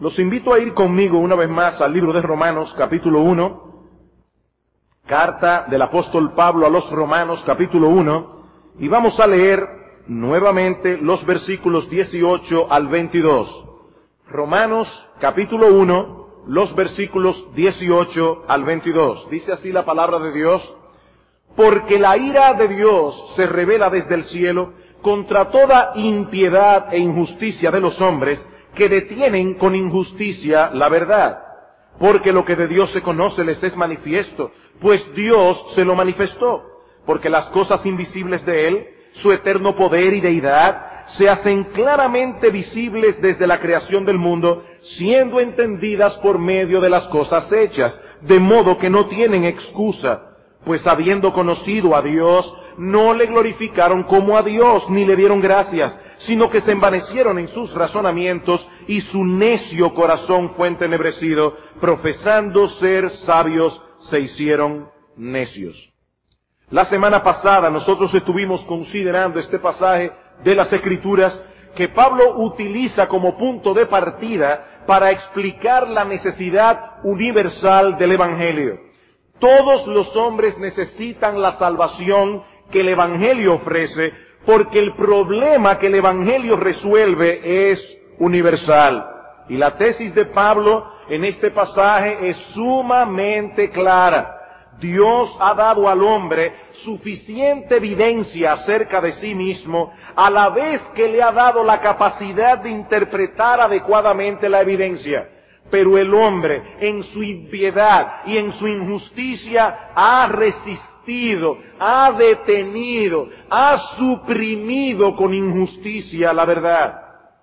Los invito a ir conmigo una vez más al libro de Romanos, capítulo 1, carta del apóstol Pablo a los Romanos, capítulo 1, y vamos a leer nuevamente los versículos 18 al 22. Romanos, capítulo 1, los versículos 18 al 22. Dice así la palabra de Dios: porque la ira de Dios se revela desde el cielo contra toda impiedad e injusticia de los hombres, que detienen con injusticia la verdad. Porque lo que de Dios se conoce les es manifiesto, pues Dios se lo manifestó. Porque las cosas invisibles de Él, su eterno poder y deidad, se hacen claramente visibles desde la creación del mundo, siendo entendidas por medio de las cosas hechas, de modo que no tienen excusa. Pues habiendo conocido a Dios, no le glorificaron como a Dios, ni le dieron gracias, sino que se envanecieron en sus razonamientos, y su necio corazón fue entenebrecido, profesando ser sabios, se hicieron necios. La semana pasada nosotros estuvimos considerando este pasaje de las Escrituras que Pablo utiliza como punto de partida para explicar la necesidad universal del Evangelio. Todos los hombres necesitan la salvación que el Evangelio ofrece, porque el problema que el Evangelio resuelve es universal. Y la tesis de Pablo en este pasaje es sumamente clara. Dios ha dado al hombre suficiente evidencia acerca de sí mismo, a la vez que le ha dado la capacidad de interpretar adecuadamente la evidencia. Pero el hombre, en su impiedad y en su injusticia, ha resistido, ha detenido, ha suprimido con injusticia la verdad.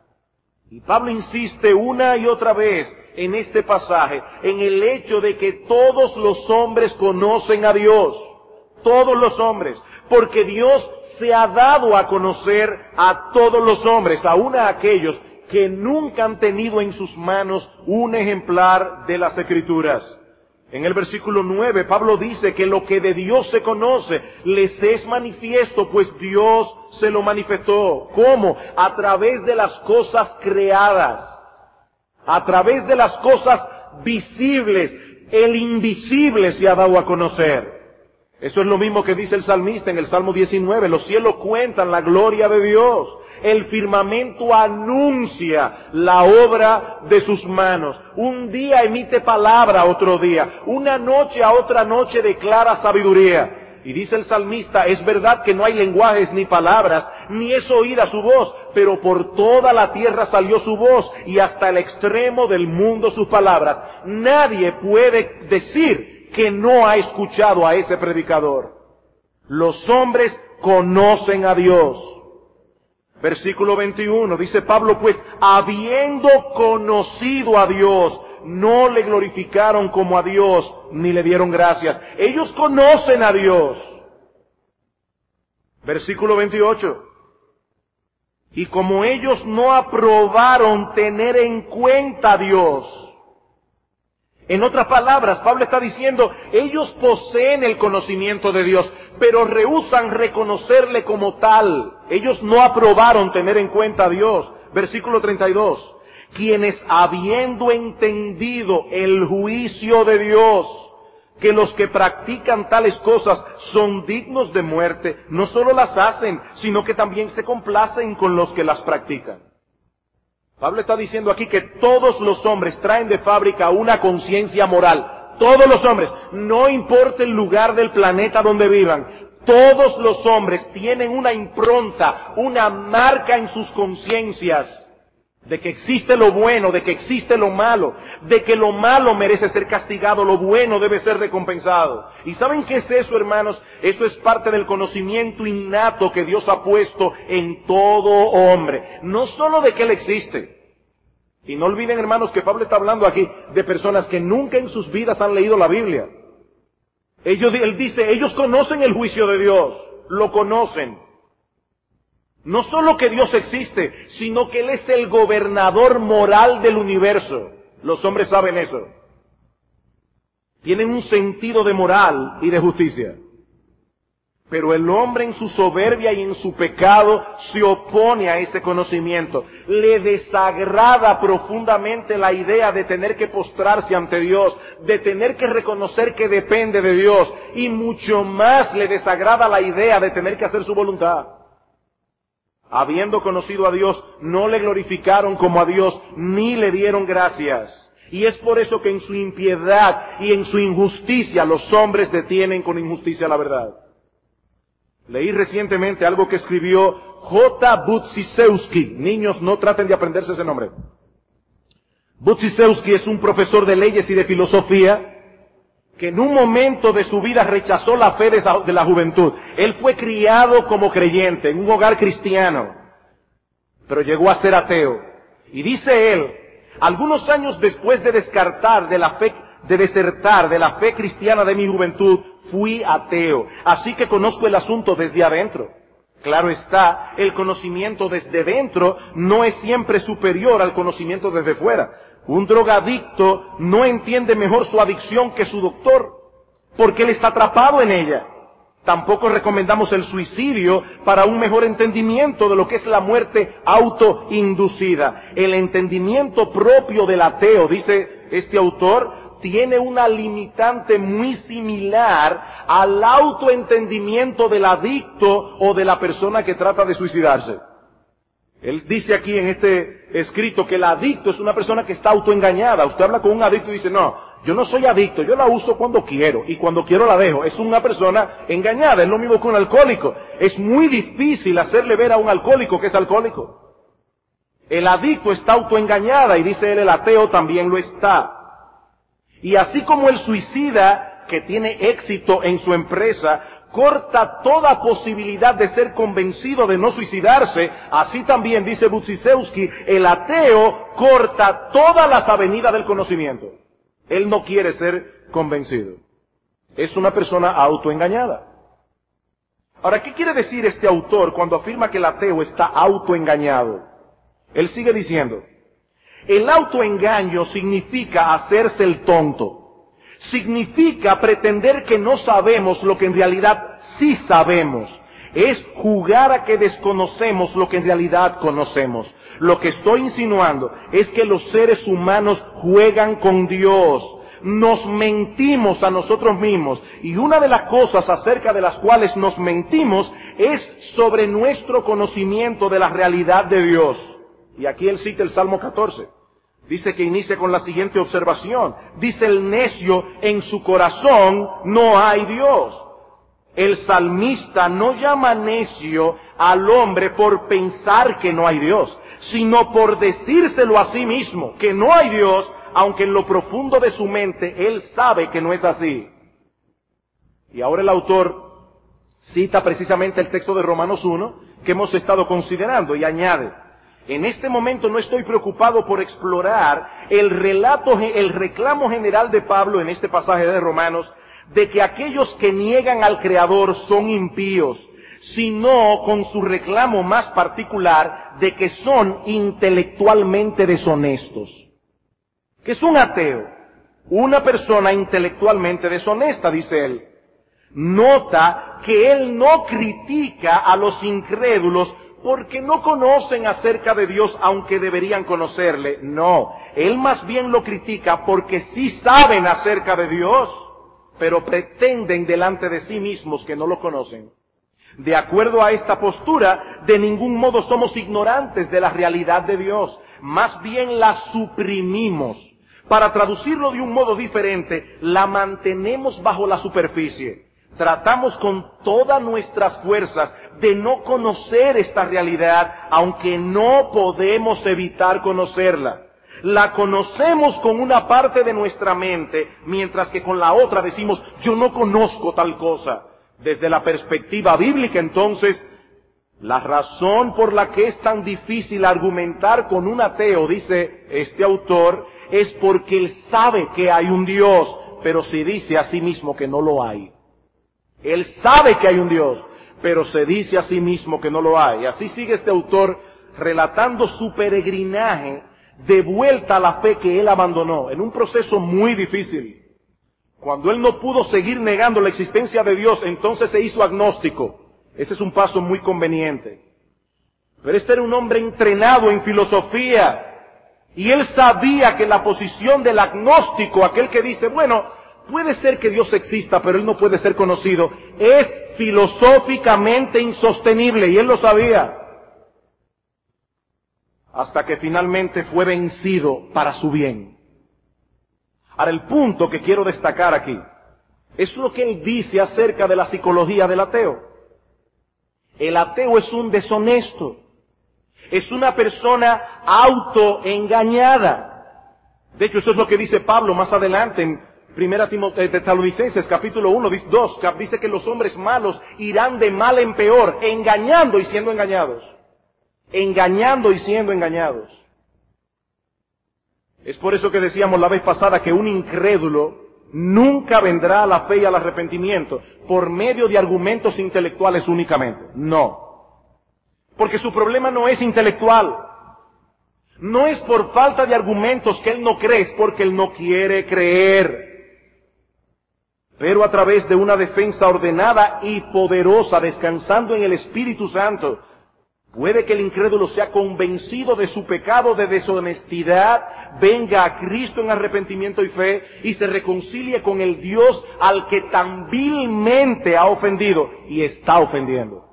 Y Pablo insiste una y otra vez en este pasaje en el hecho de que todos los hombres conocen a Dios. Todos los hombres. Porque Dios se ha dado a conocer a todos los hombres, aun a aquellos que nunca han tenido en sus manos un ejemplar de las Escrituras. En el versículo 9, Pablo dice que lo que de Dios se conoce les es manifiesto, pues Dios se lo manifestó. ¿Cómo? A través de las cosas creadas, a través de las cosas visibles. El invisible se ha dado a conocer. Eso es lo mismo que dice el salmista en el Salmo 19. Los cielos cuentan la gloria de Dios. El firmamento anuncia la obra de sus manos. Un día emite palabra a otro día. Una noche a otra noche declara sabiduría. Y dice el salmista, es verdad que no hay lenguajes ni palabras, ni es oída su voz, pero por toda la tierra salió su voz, y hasta el extremo del mundo sus palabras. Nadie puede decir que no ha escuchado a ese predicador. Los hombres conocen a Dios. Versículo 21, dice Pablo, pues habiendo conocido a Dios, no le glorificaron como a Dios, ni le dieron gracias. Ellos conocen a Dios. Versículo 28, y como ellos no aprobaron tener en cuenta a Dios. En otras palabras, Pablo está diciendo, ellos poseen el conocimiento de Dios, pero rehúsan reconocerle como tal. Ellos no aprobaron tener en cuenta a Dios. Versículo 32. Quienes habiendo entendido el juicio de Dios, que los que practican tales cosas son dignos de muerte, no solo las hacen, sino que también se complacen con los que las practican. Pablo está diciendo aquí que todos los hombres traen de fábrica una conciencia moral. Todos los hombres, no importa el lugar del planeta donde vivan, todos los hombres tienen una impronta, una marca en sus conciencias de que existe lo bueno, de que existe lo malo, de que lo malo merece ser castigado, lo bueno debe ser recompensado. ¿Y saben qué es eso, hermanos? Eso es parte del conocimiento innato que Dios ha puesto en todo hombre. No solo de que Él existe. Y no olviden, hermanos, que Pablo está hablando aquí de personas que nunca en sus vidas han leído la Biblia. Él dice, ellos conocen el juicio de Dios, lo conocen. No solo que Dios existe, sino que Él es el gobernador moral del universo. Los hombres saben eso. Tienen un sentido de moral y de justicia. Pero el hombre en su soberbia y en su pecado se opone a ese conocimiento. Le desagrada profundamente la idea de tener que postrarse ante Dios, de tener que reconocer que depende de Dios, y mucho más le desagrada la idea de tener que hacer su voluntad. Habiendo conocido a Dios, no le glorificaron como a Dios, ni le dieron gracias. Y es por eso que en su impiedad y en su injusticia los hombres detienen con injusticia la verdad. Leí recientemente algo que escribió J. Budziszewski. Niños, no traten de aprenderse ese nombre. Budziszewski es un profesor de leyes y de filosofía que en un momento de su vida rechazó la fe de la juventud. Él fue criado como creyente en un hogar cristiano, pero llegó a ser ateo. Y dice él, algunos años después de desertar de la fe cristiana de mi juventud, fui ateo. Así que conozco el asunto desde adentro. Claro está, el conocimiento desde dentro no es siempre superior al conocimiento desde fuera. Un drogadicto no entiende mejor su adicción que su doctor, porque él está atrapado en ella. Tampoco recomendamos el suicidio para un mejor entendimiento de lo que es la muerte autoinducida. El entendimiento propio del ateo, dice este autor, tiene una limitante muy similar al autoentendimiento del adicto o de la persona que trata de suicidarse. Él dice aquí en este escrito que el adicto es una persona que está autoengañada. Usted habla con un adicto y dice, no, yo no soy adicto, yo la uso cuando quiero y cuando quiero la dejo. Es una persona engañada, es lo mismo que un alcohólico. Es muy difícil hacerle ver a un alcohólico que es alcohólico. El adicto está autoengañada y dice él, el ateo también lo está. Y así como el suicida que tiene éxito en su empresa corta toda posibilidad de ser convencido de no suicidarse, así también, dice Budziszewski, el ateo corta todas las avenidas del conocimiento. Él no quiere ser convencido. Es una persona autoengañada. Ahora, ¿qué quiere decir este autor cuando afirma que el ateo está autoengañado? Él sigue diciendo, el autoengaño significa hacerse el tonto. Significa pretender que no sabemos lo que en realidad sí sabemos. Es jugar a que desconocemos lo que en realidad conocemos. Lo que estoy insinuando es que los seres humanos juegan con Dios. Nos mentimos a nosotros mismos. Y una de las cosas acerca de las cuales nos mentimos es sobre nuestro conocimiento de la realidad de Dios. Y aquí él cita el Salmo 14. Dice que inicia con la siguiente observación. Dice el necio, en su corazón no hay Dios. El salmista no llama necio al hombre por pensar que no hay Dios, sino por decírselo a sí mismo, que no hay Dios, aunque en lo profundo de su mente él sabe que no es así. Y ahora el autor cita precisamente el texto de Romanos 1 que hemos estado considerando y añade, en este momento no estoy preocupado por explorar el reclamo general de Pablo en este pasaje de Romanos de que aquellos que niegan al Creador son impíos, sino con su reclamo más particular de que son intelectualmente deshonestos. ¿Qué es un ateo? Una persona intelectualmente deshonesta, dice él. Nota que él no critica a los incrédulos porque no conocen acerca de Dios aunque deberían conocerle. No, él más bien lo critica porque sí saben acerca de Dios, pero pretenden delante de sí mismos que no lo conocen. De acuerdo a esta postura, de ningún modo somos ignorantes de la realidad de Dios, más bien la suprimimos. Para traducirlo de un modo diferente, la mantenemos bajo la superficie. Tratamos con todas nuestras fuerzas de no conocer esta realidad, aunque no podemos evitar conocerla. La conocemos con una parte de nuestra mente, mientras que con la otra decimos, yo no conozco tal cosa. Desde la perspectiva bíblica, entonces, la razón por la que es tan difícil argumentar con un ateo, dice este autor, es porque él sabe que hay un Dios, pero se dice a sí mismo que no lo hay. Él sabe que hay un Dios, pero se dice a sí mismo que no lo hay. Así sigue este autor relatando su peregrinaje de vuelta a la fe que él abandonó, en un proceso muy difícil. Cuando él no pudo seguir negando la existencia de Dios, entonces se hizo agnóstico. Ese es un paso muy conveniente. Pero este era un hombre entrenado en filosofía. Y él sabía que la posición del agnóstico, aquel que dice, bueno, puede ser que Dios exista, pero él no puede ser conocido, es filosóficamente insostenible. Y él lo sabía. Hasta que finalmente fue vencido para su bien. Ahora, el punto que quiero destacar aquí es lo que él dice acerca de la psicología del ateo. El ateo es un deshonesto, es una persona autoengañada. De hecho, eso es lo que dice Pablo más adelante en 1 Tesalonicenses capítulo 1, 2, dice que los hombres malos irán de mal en peor, engañando y siendo engañados. Engañando y siendo engañados. Es por eso que decíamos la vez pasada que un incrédulo nunca vendrá a la fe y al arrepentimiento por medio de argumentos intelectuales únicamente. No. Porque su problema no es intelectual. No es por falta de argumentos que él no cree, es porque él no quiere creer. Pero a través de una defensa ordenada y poderosa, descansando en el Espíritu Santo, puede que el incrédulo sea convencido de su pecado de deshonestidad, venga a Cristo en arrepentimiento y fe y se reconcilie con el Dios al que tan vilmente ha ofendido y está ofendiendo.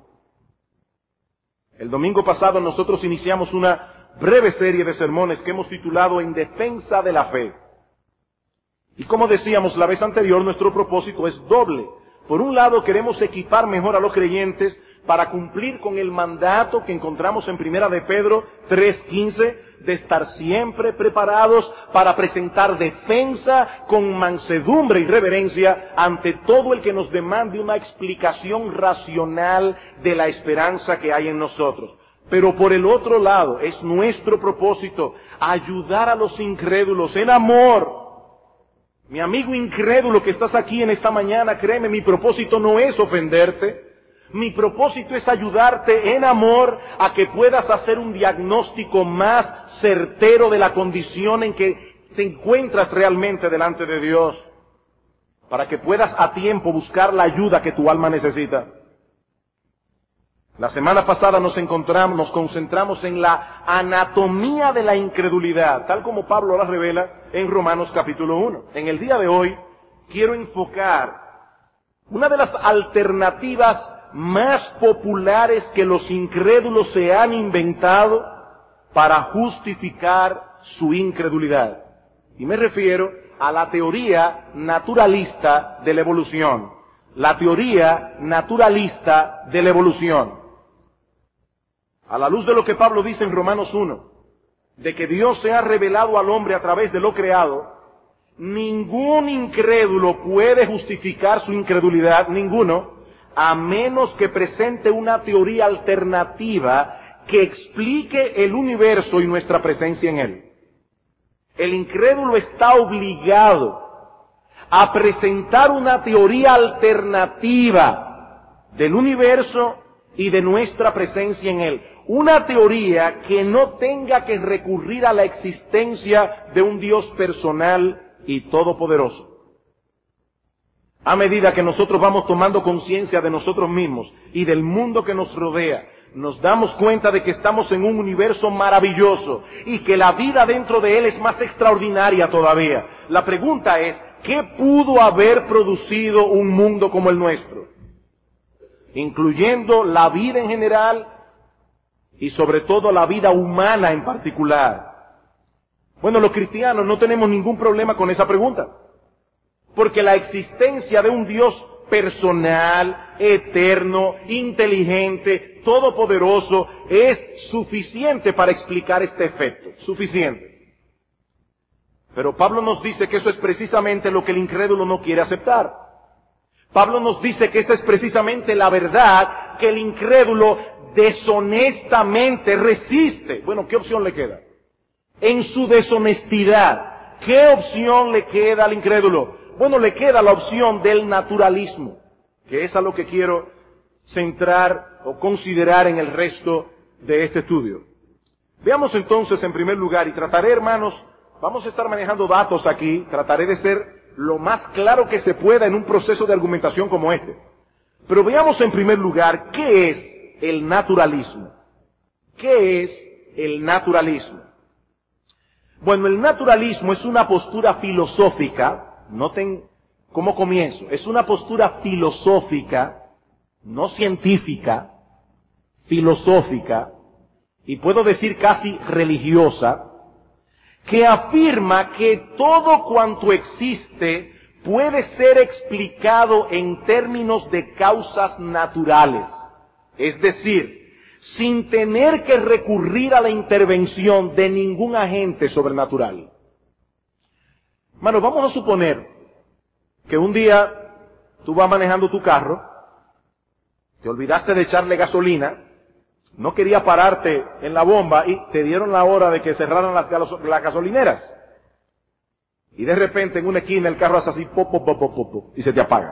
El domingo pasado nosotros iniciamos una breve serie de sermones que hemos titulado En defensa de la fe. Y como decíamos la vez anterior, nuestro propósito es doble. Por un lado, queremos equipar mejor a los creyentes para cumplir con el mandato que encontramos en 1 de Pedro 3:15, de estar siempre preparados para presentar defensa con mansedumbre y reverencia ante todo el que nos demande una explicación racional de la esperanza que hay en nosotros. Pero por el otro lado, es nuestro propósito ayudar a los incrédulos en amor. Mi amigo incrédulo que estás aquí en esta mañana, créeme, mi propósito no es ofenderte. Mi propósito es ayudarte en amor a que puedas hacer un diagnóstico más certero de la condición en que te encuentras realmente delante de Dios, para que puedas a tiempo buscar la ayuda que tu alma necesita. La semana pasada nos concentramos en la anatomía de la incredulidad, tal como Pablo la revela en Romanos capítulo 1. En el día de hoy quiero enfocar una de las alternativas más populares que los incrédulos se han inventado para justificar su incredulidad. Y me refiero a la teoría naturalista de la evolución. La teoría naturalista de la evolución. A la luz de lo que Pablo dice en Romanos 1, de que Dios se ha revelado al hombre a través de lo creado, ningún incrédulo puede justificar su incredulidad, ninguno, a menos que presente una teoría alternativa que explique el universo y nuestra presencia en él. El incrédulo está obligado a presentar una teoría alternativa del universo y de nuestra presencia en él. Una teoría que no tenga que recurrir a la existencia de un Dios personal y todopoderoso. A medida que nosotros vamos tomando conciencia de nosotros mismos y del mundo que nos rodea, nos damos cuenta de que estamos en un universo maravilloso y que la vida dentro de él es más extraordinaria todavía. La pregunta es, ¿qué pudo haber producido un mundo como el nuestro? Incluyendo la vida en general y sobre todo la vida humana en particular. Bueno, los cristianos no tenemos ningún problema con esa pregunta. Porque la existencia de un Dios personal, eterno, inteligente, todopoderoso, es suficiente para explicar este efecto. Suficiente. Pero Pablo nos dice que eso es precisamente lo que el incrédulo no quiere aceptar. Pablo nos dice que esa es precisamente la verdad que el incrédulo deshonestamente resiste. Bueno, ¿qué opción le queda? En su deshonestidad, ¿qué opción le queda al incrédulo? Bueno, le queda la opción del naturalismo, que es a lo que quiero centrar o considerar en el resto de este estudio. Veamos entonces en primer lugar, y trataré, hermanos, vamos a estar manejando datos aquí, trataré de ser lo más claro que se pueda en un proceso de argumentación como este. Pero veamos en primer lugar, ¿qué es el naturalismo? ¿Qué es el naturalismo? Bueno, el naturalismo es una postura filosófica, noten cómo comienzo, es una postura filosófica, no científica, filosófica, y puedo decir casi religiosa, que afirma que todo cuanto existe puede ser explicado en términos de causas naturales, es decir, sin tener que recurrir a la intervención de ningún agente sobrenatural. Mano, vamos a suponer que un día tú vas manejando tu carro, te olvidaste de echarle gasolina, no querías pararte en la bomba y te dieron la hora de que cerraran las gasolineras. Y de repente en una esquina el carro hace así, pop, pop, pop, pop, pop, y se te apaga.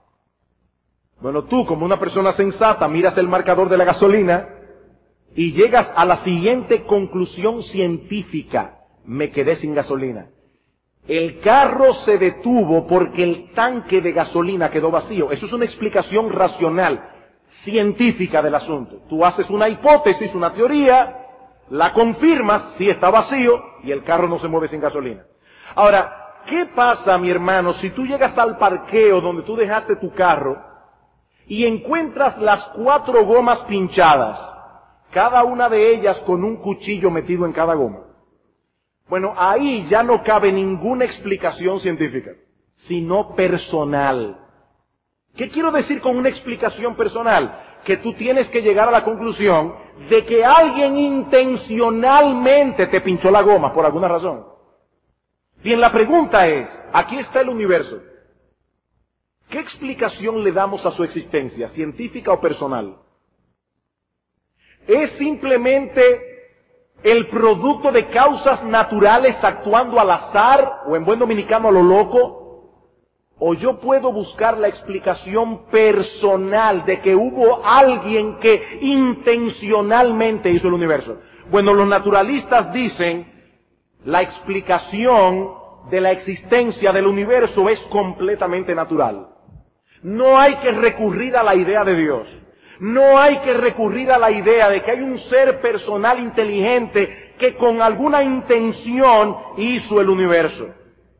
Bueno, tú como una persona sensata miras el marcador de la gasolina y llegas a la siguiente conclusión científica: me quedé sin gasolina. El carro se detuvo porque el tanque de gasolina quedó vacío. Eso es una explicación racional, científica del asunto. Tú haces una hipótesis, una teoría, la confirmas, sí está vacío, y el carro no se mueve sin gasolina. Ahora, ¿qué pasa, mi hermano, si tú llegas al parqueo donde tú dejaste tu carro y encuentras las 4 gomas pinchadas, cada una de ellas con un cuchillo metido en cada goma? Bueno, ahí ya no cabe ninguna explicación científica, sino personal. ¿Qué quiero decir con una explicación personal? Que tú tienes que llegar a la conclusión de que alguien intencionalmente te pinchó la goma por alguna razón. Bien, la pregunta es, aquí está el universo. ¿Qué explicación le damos a su existencia, científica o personal? ¿Es simplemente el producto de causas naturales actuando al azar, o en buen dominicano a lo loco? ¿O yo puedo buscar la explicación personal de que hubo alguien que intencionalmente hizo el universo? Bueno, los naturalistas dicen, la explicación de la existencia del universo es completamente natural. No hay que recurrir a la idea de Dios. No hay que recurrir a la idea de que hay un ser personal inteligente que con alguna intención hizo el universo.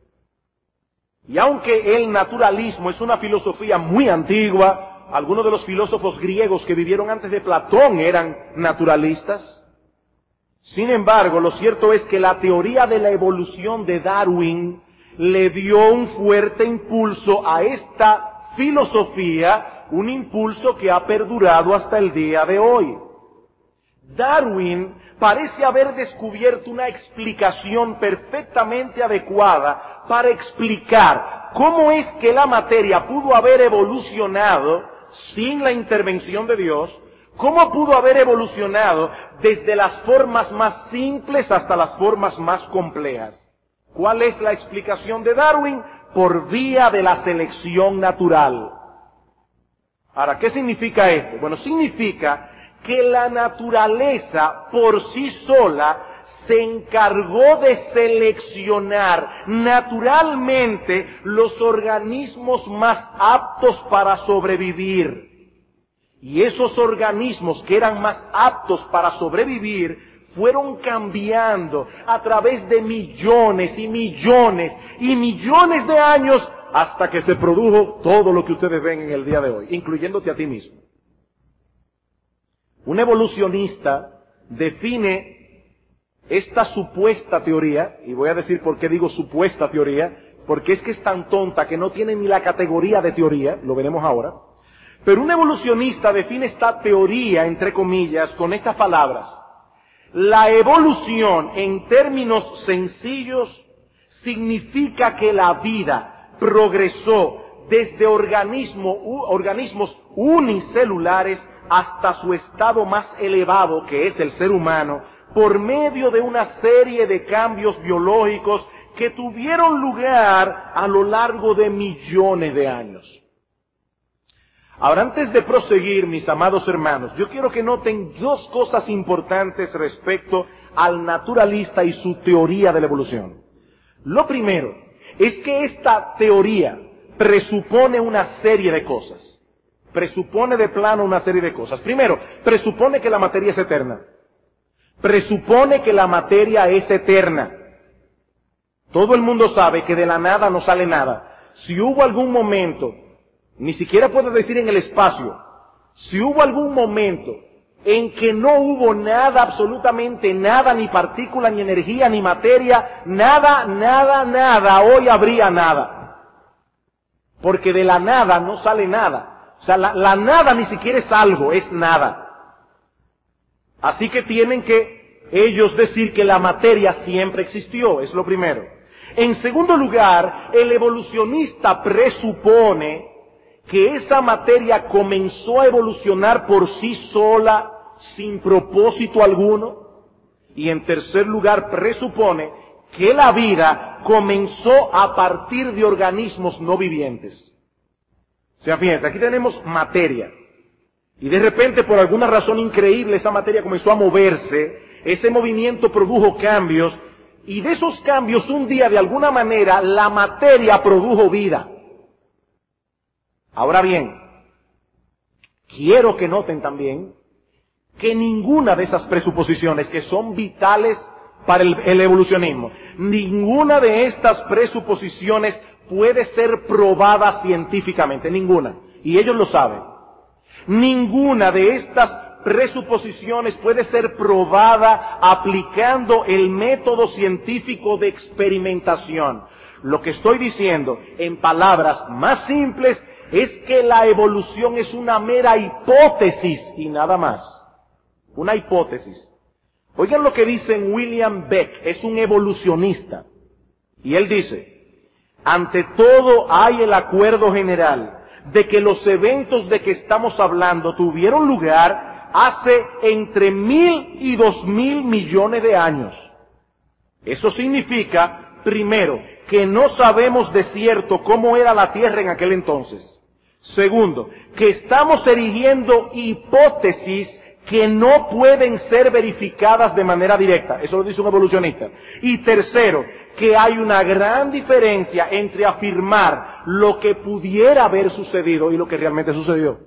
Y aunque el naturalismo es una filosofía muy antigua, algunos de los filósofos griegos que vivieron antes de Platón eran naturalistas. Sin embargo, lo cierto es que la teoría de la evolución de Darwin le dio un fuerte impulso a esta filosofía, un impulso que ha perdurado hasta el día de hoy. Darwin parece haber descubierto una explicación perfectamente adecuada para explicar cómo es que la materia pudo haber evolucionado sin la intervención de Dios, cómo pudo haber evolucionado desde las formas más simples hasta las formas más complejas. ¿Cuál es la explicación de Darwin? Por vía de la selección natural. Ahora, ¿qué significa esto? Bueno, significa que la naturaleza por sí sola se encargó de seleccionar naturalmente los organismos más aptos para sobrevivir. Y esos organismos que eran más aptos para sobrevivir fueron cambiando a través de millones y millones y millones de años hasta que se produjo todo lo que ustedes ven en el día de hoy, incluyéndote a ti mismo. Un evolucionista define esta supuesta teoría, y voy a decir por qué digo supuesta teoría, porque es que es tan tonta que no tiene ni la categoría de teoría, lo veremos ahora, pero un evolucionista define esta teoría, entre comillas, con estas palabras: la evolución, en términos sencillos, significa que la vida progresó desde organismos unicelulares hasta su estado más elevado, que es el ser humano, por medio de una serie de cambios biológicos que tuvieron lugar a lo largo de millones de años. Ahora, antes de proseguir, mis amados hermanos, yo quiero que noten 2 cosas importantes respecto al naturalista y su teoría de la evolución. Lo primero es que esta teoría presupone una serie de cosas. Presupone de plano una serie de cosas. Primero, presupone que la materia es eterna. Presupone que la materia es eterna. Todo el mundo sabe que de la nada no sale nada. Si hubo algún momento, ni siquiera puedo decir en el espacio, si hubo algún momento en que no hubo nada, absolutamente nada, ni partícula, ni energía, ni materia, nada, hoy habría nada. Porque de la nada no sale nada. O sea, la nada ni siquiera es algo, es nada. Así que tienen que ellos decir que la materia siempre existió, es lo primero. En segundo lugar, el evolucionista presupone que esa materia comenzó a evolucionar por sí sola, sin propósito alguno. Y en tercer lugar, presupone que la vida comenzó a partir de organismos no vivientes. O sea, fíjense, aquí tenemos materia. Y de repente, por alguna razón increíble, esa materia comenzó a moverse, ese movimiento produjo cambios, y de esos cambios, un día, de alguna manera, la materia produjo vida. Ahora bien, quiero que noten también que ninguna de esas presuposiciones que son vitales para el evolucionismo, ninguna de estas presuposiciones puede ser probada científicamente, ninguna. Y ellos lo saben. Ninguna de estas presuposiciones puede ser probada aplicando el método científico de experimentación. Lo que estoy diciendo, en palabras más simples, es que la evolución es una mera hipótesis y nada más. Una hipótesis. Oigan lo que dice William Beck, es un evolucionista. Y él dice, ante todo hay el acuerdo general de que los eventos de que estamos hablando tuvieron lugar hace entre 1.000 y 2.000 millones de años. Eso significa, primero, que no sabemos de cierto cómo era la Tierra en aquel entonces. Segundo, que estamos erigiendo hipótesis que no pueden ser verificadas de manera directa. Eso lo dice un evolucionista. Y tercero, que hay una gran diferencia entre afirmar lo que pudiera haber sucedido y lo que realmente sucedió.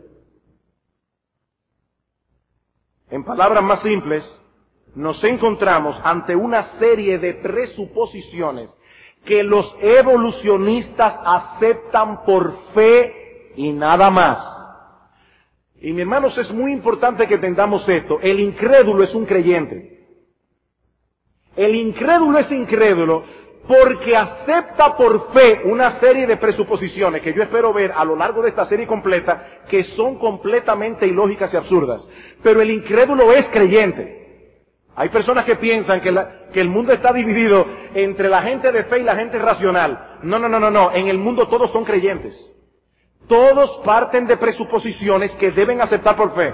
En palabras más simples, nos encontramos ante una serie de presuposiciones que los evolucionistas aceptan por fe y nada más. Y mis hermanos, es muy importante que entendamos esto. El incrédulo es un creyente. El incrédulo es incrédulo porque acepta por fe una serie de presuposiciones que yo espero ver a lo largo de esta serie completa que son completamente ilógicas y absurdas. Pero el incrédulo es creyente. Hay personas que piensan que el mundo está dividido entre la gente de fe y la gente racional. No. En el mundo todos son creyentes. Todos parten de presuposiciones que deben aceptar por fe.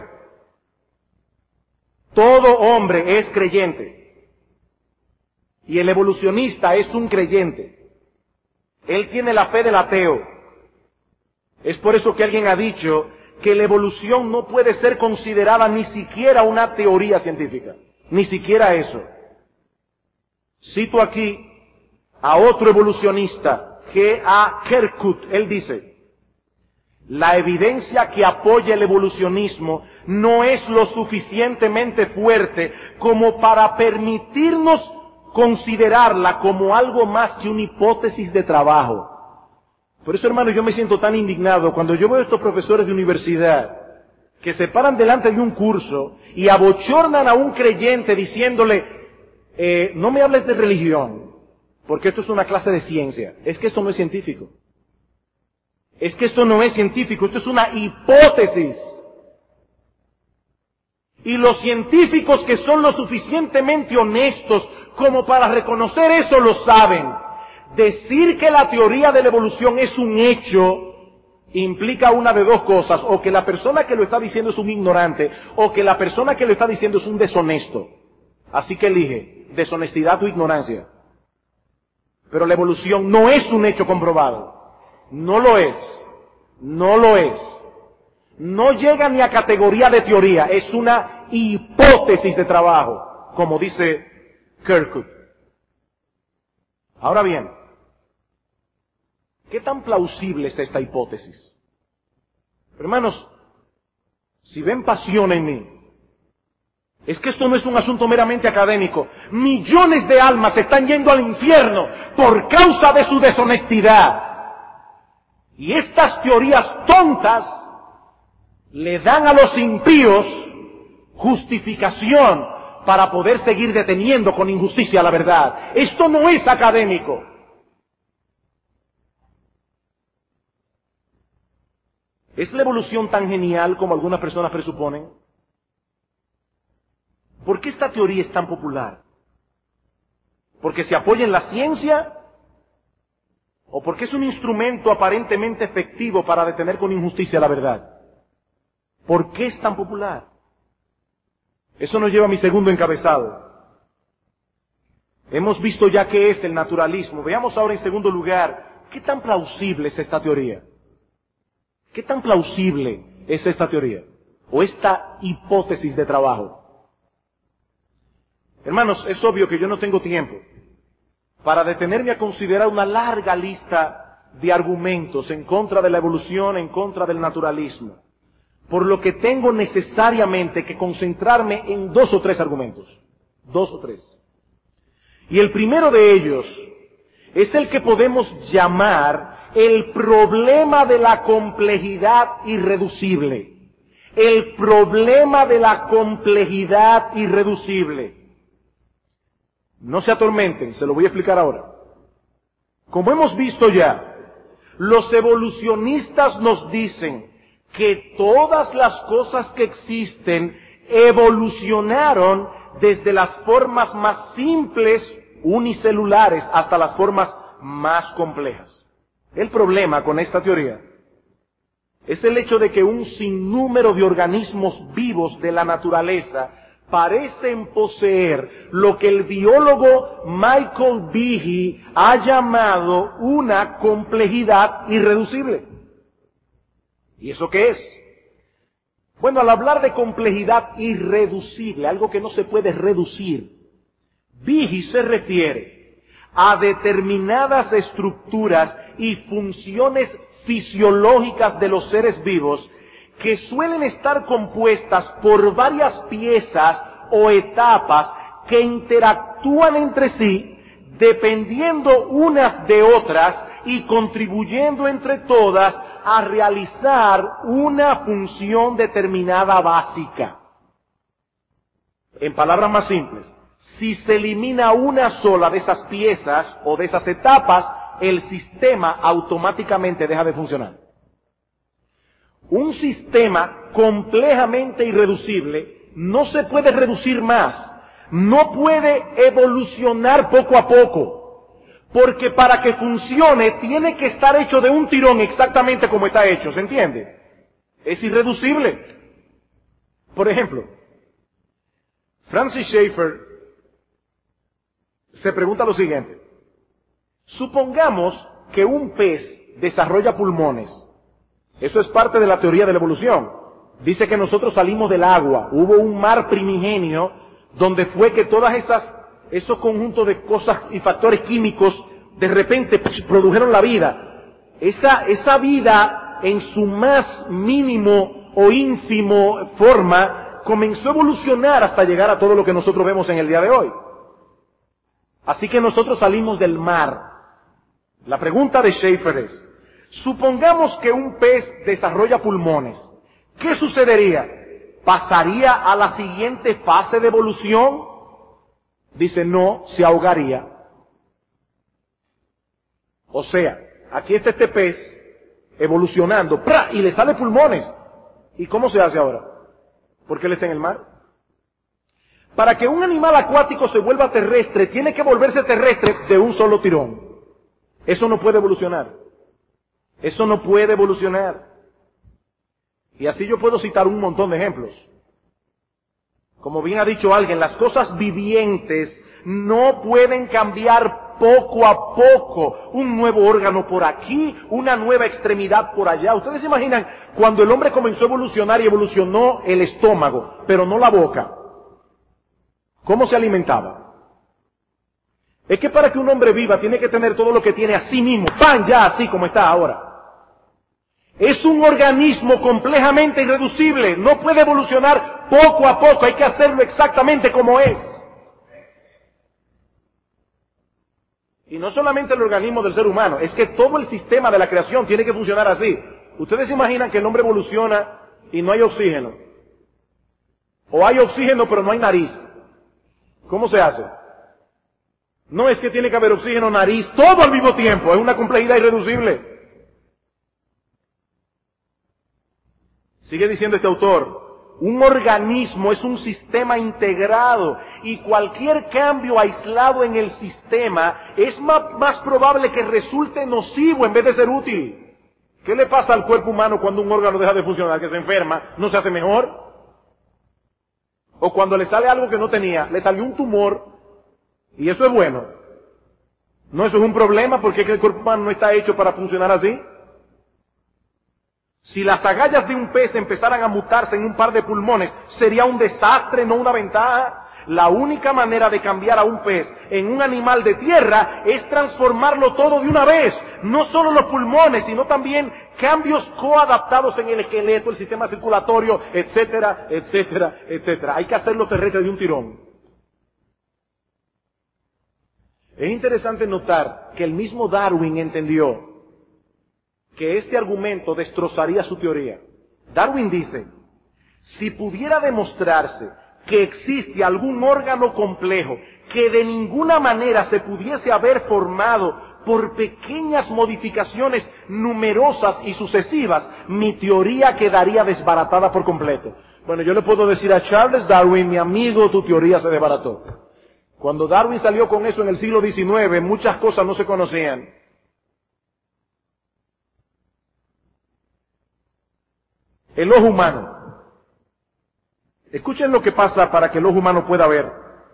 Todo hombre es creyente. Y el evolucionista es un creyente. Él tiene la fe del ateo. Es por eso que alguien ha dicho que la evolución no puede ser considerada ni siquiera una teoría científica. Ni siquiera eso. Cito aquí a otro evolucionista, G.A. Kerkut. Él dice, la evidencia que apoya el evolucionismo no es lo suficientemente fuerte como para permitirnos considerarla como algo más que una hipótesis de trabajo. Por eso, hermano, yo me siento tan indignado cuando yo veo a estos profesores de universidad que se paran delante de un curso y abochornan a un creyente diciéndole, no me hables de religión, porque esto es una clase de ciencia. Es que esto no es científico. Es que esto no es científico, esto es una hipótesis. Y los científicos que son lo suficientemente honestos como para reconocer eso lo saben. Decir que la teoría de la evolución es un hecho implica una de dos cosas, o que la persona que lo está diciendo es un ignorante, o que la persona que lo está diciendo es un deshonesto. Así que elige, deshonestidad o ignorancia. Pero la evolución no es un hecho comprobado. No lo es. No lo es. No llega ni a categoría de teoría, es una hipótesis de trabajo, como dice Kerkut. Ahora bien, ¿qué tan plausible es esta hipótesis? Hermanos, si ven pasión en mí, es que esto no es un asunto meramente académico. Millones de almas están yendo al infierno por causa de su deshonestidad. Y estas teorías tontas le dan a los impíos justificación para poder seguir deteniendo con injusticia la verdad. Esto no es académico. ¿Es la evolución tan genial como algunas personas presuponen? ¿Por qué esta teoría es tan popular? ¿Porque se apoya en la ciencia? ¿O porque es un instrumento aparentemente efectivo para detener con injusticia la verdad? ¿Por qué es tan popular? Eso nos lleva a mi segundo encabezado. Hemos visto ya qué es el naturalismo. Veamos ahora en segundo lugar, ¿qué tan plausible es esta teoría? ¿Qué tan plausible es esta teoría? O esta hipótesis de trabajo. Hermanos, es obvio que yo no tengo tiempo para detenerme a considerar una larga lista de argumentos en contra de la evolución, en contra del naturalismo. Por lo que tengo necesariamente que concentrarme en 2 o 3 argumentos. 2 o 3. Y el primero de ellos es el que podemos llamar el problema de la complejidad irreducible. El problema de la complejidad irreducible. No se atormenten, se lo voy a explicar ahora. Como hemos visto ya, los evolucionistas nos dicen que todas las cosas que existen evolucionaron desde las formas más simples, unicelulares, hasta las formas más complejas. El problema con esta teoría es el hecho de que un sinnúmero de organismos vivos de la naturaleza parecen poseer lo que el biólogo Michael Behe ha llamado una complejidad irreducible. ¿Y eso qué es? Bueno, al hablar de complejidad irreducible, algo que no se puede reducir, Behe se refiere a determinadas estructuras y funciones fisiológicas de los seres vivos que suelen estar compuestas por varias piezas o etapas que interactúan entre sí, dependiendo unas de otras y contribuyendo entre todas a realizar una función determinada básica. En palabras más simples, si se elimina una sola de esas piezas o de esas etapas, el sistema automáticamente deja de funcionar. Un sistema complejamente irreducible no se puede reducir más, no puede evolucionar poco a poco, porque para que funcione tiene que estar hecho de un tirón exactamente como está hecho, ¿se entiende? Es irreducible. Por ejemplo, Francis Schaeffer se pregunta lo siguiente: supongamos que un pez desarrolla pulmones. Eso es parte de la teoría de la evolución. Dice que nosotros salimos del agua, hubo un mar primigenio donde fue que esos conjuntos de cosas y factores químicos de repente produjeron la vida. Esa vida en su más mínimo o ínfimo forma comenzó a evolucionar hasta llegar a todo lo que nosotros vemos en el día de hoy. Así que nosotros salimos del mar. La pregunta de Schaeffer es: supongamos que un pez desarrolla pulmones. ¿Qué sucedería? ¿Pasaría a la siguiente fase de evolución? Dice, no, se ahogaría. O sea, aquí está este pez evolucionando, ¡pra!, y le sale pulmones. ¿Y cómo se hace ahora? ¿Por qué él está en el mar? Para que un animal acuático se vuelva terrestre, tiene que volverse terrestre de un solo tirón. Eso no puede evolucionar. Eso no puede evolucionar. Y así yo puedo citar un montón de ejemplos. Como bien ha dicho alguien, las cosas vivientes no pueden cambiar poco a poco. Un nuevo órgano por aquí, una nueva extremidad por allá. Ustedes se imaginan cuando el hombre comenzó a evolucionar y evolucionó el estómago, pero no la boca. ¿Cómo se alimentaba? Es que para que un hombre viva tiene que tener todo lo que tiene a sí mismo, ¡pam!, ya así como está ahora. Es un organismo complejamente irreducible, no puede evolucionar poco a poco, hay que hacerlo exactamente como es. Y no solamente el organismo del ser humano, es que todo el sistema de la creación tiene que funcionar así. Ustedes se imaginan que el hombre evoluciona y no hay oxígeno. O hay oxígeno pero no hay nariz. ¿Cómo se hace? No es que tiene que haber oxígeno, nariz, todo al mismo tiempo, es una complejidad irreducible. Sigue diciendo este autor, un organismo es un sistema integrado y cualquier cambio aislado en el sistema es más probable que resulte nocivo en vez de ser útil. ¿Qué le pasa al cuerpo humano cuando un órgano deja de funcionar, que se enferma, no se hace mejor? O cuando le sale algo que no tenía, le salió un tumor, y eso es bueno. No, eso es un problema porque es que el cuerpo humano no está hecho para funcionar así. Si las agallas de un pez empezaran a mutarse en un par de pulmones, sería un desastre, no una ventaja. La única manera de cambiar a un pez en un animal de tierra es transformarlo todo de una vez. No solo los pulmones, sino también cambios coadaptados en el esqueleto, el sistema circulatorio, etcétera, etcétera, etcétera. Hay que hacerlo terrestre de un tirón. Es interesante notar que el mismo Darwin entendió que este argumento destrozaría su teoría. Darwin dice, si pudiera demostrarse que existe algún órgano complejo que de ninguna manera se pudiese haber formado por pequeñas modificaciones numerosas y sucesivas, mi teoría quedaría desbaratada por completo. Bueno, yo le puedo decir a Charles Darwin, mi amigo, tu teoría se desbarató. Cuando Darwin salió con eso en el siglo XIX, muchas cosas no se conocían. El ojo humano. Escuchen lo que pasa para que el ojo humano pueda ver.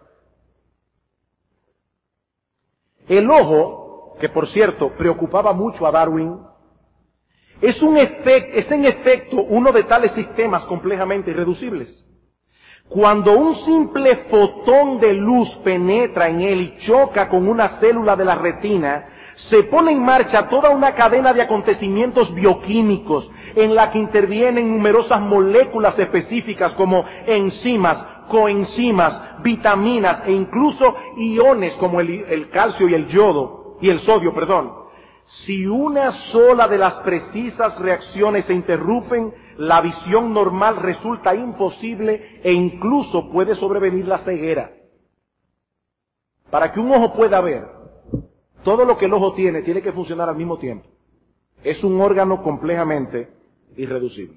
El ojo, que por cierto preocupaba mucho a Darwin, es en efecto uno de tales sistemas complejamente irreducibles. Cuando un simple fotón de luz penetra en él y choca con una célula de la retina, se pone en marcha toda una cadena de acontecimientos bioquímicos en la que intervienen numerosas moléculas específicas como enzimas, coenzimas, vitaminas e incluso iones como el calcio y el sodio. Si una sola de las precisas reacciones se interrumpen, la visión normal resulta imposible e incluso puede sobrevenir la ceguera. Para que un ojo pueda ver, todo lo que el ojo tiene que funcionar al mismo tiempo. Es un órgano complejamente irreducible.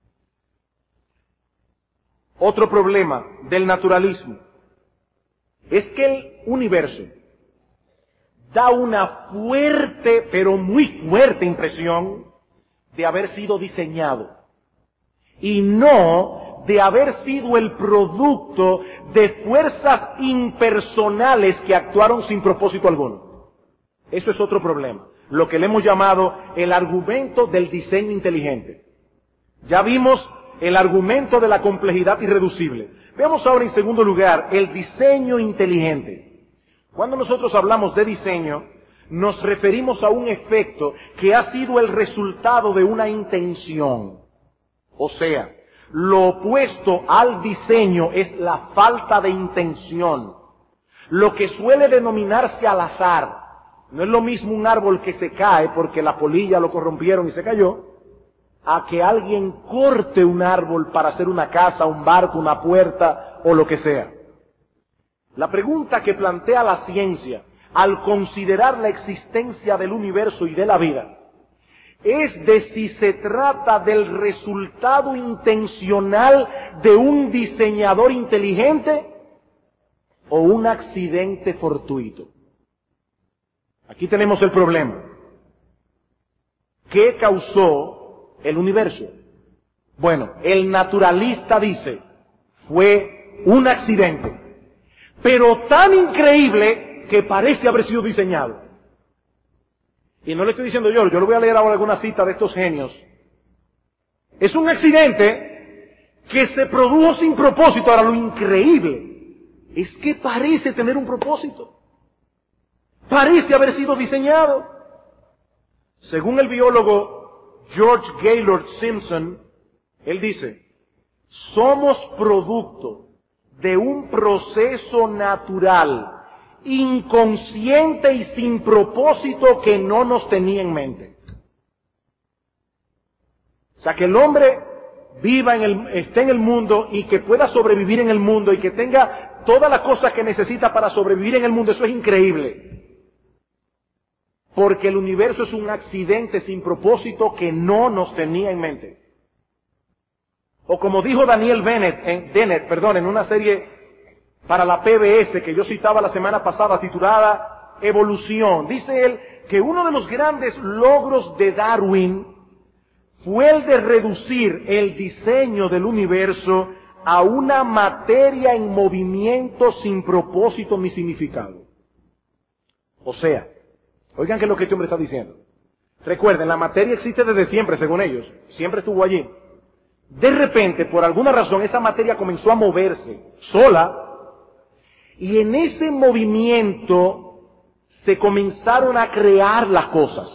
Otro problema del naturalismo es que el universo da una fuerte, pero muy fuerte impresión de haber sido diseñado y no de haber sido el producto de fuerzas impersonales que actuaron sin propósito alguno. Eso es otro problema, lo que le hemos llamado el argumento del diseño inteligente. Ya vimos el argumento de la complejidad irreducible. Veamos ahora en segundo lugar el diseño inteligente. Cuando nosotros hablamos de diseño, nos referimos a un efecto que ha sido el resultado de una intención. O sea, lo opuesto al diseño es la falta de intención. Lo que suele denominarse al azar. No es lo mismo un árbol que se cae porque la polilla lo corrompieron y se cayó, a que alguien corte un árbol para hacer una casa, un barco, una puerta o lo que sea. La pregunta que plantea la ciencia al considerar la existencia del universo y de la vida es de si se trata del resultado intencional de un diseñador inteligente o un accidente fortuito. Aquí tenemos el problema. ¿Qué causó el universo? Bueno, el naturalista dice, fue un accidente, pero tan increíble que parece haber sido diseñado. Y no le estoy diciendo yo le voy a leer ahora alguna cita de estos genios. Es un accidente que se produjo sin propósito. Ahora, lo increíble es que parece tener un propósito. parece haber sido diseñado. Según el biólogo George Gaylord Simpson, él dice, somos producto de un proceso natural, inconsciente y sin propósito que no nos tenía en mente. O sea, que el hombre esté en el mundo y que pueda sobrevivir en el mundo y que tenga todas las cosas que necesita para sobrevivir en el mundo, eso es increíble. Porque el universo es un accidente sin propósito que no nos tenía en mente. O como dijo Daniel Dennett, en una serie para la PBS que yo citaba la semana pasada titulada Evolución, dice él que uno de los grandes logros de Darwin fue el de reducir el diseño del universo a una materia en movimiento sin propósito ni significado. O sea, oigan qué es lo que este hombre está diciendo. Recuerden, la materia existe desde siempre, según ellos, siempre estuvo allí. De repente, por alguna razón, esa materia comenzó a moverse sola, y en ese movimiento se comenzaron a crear las cosas,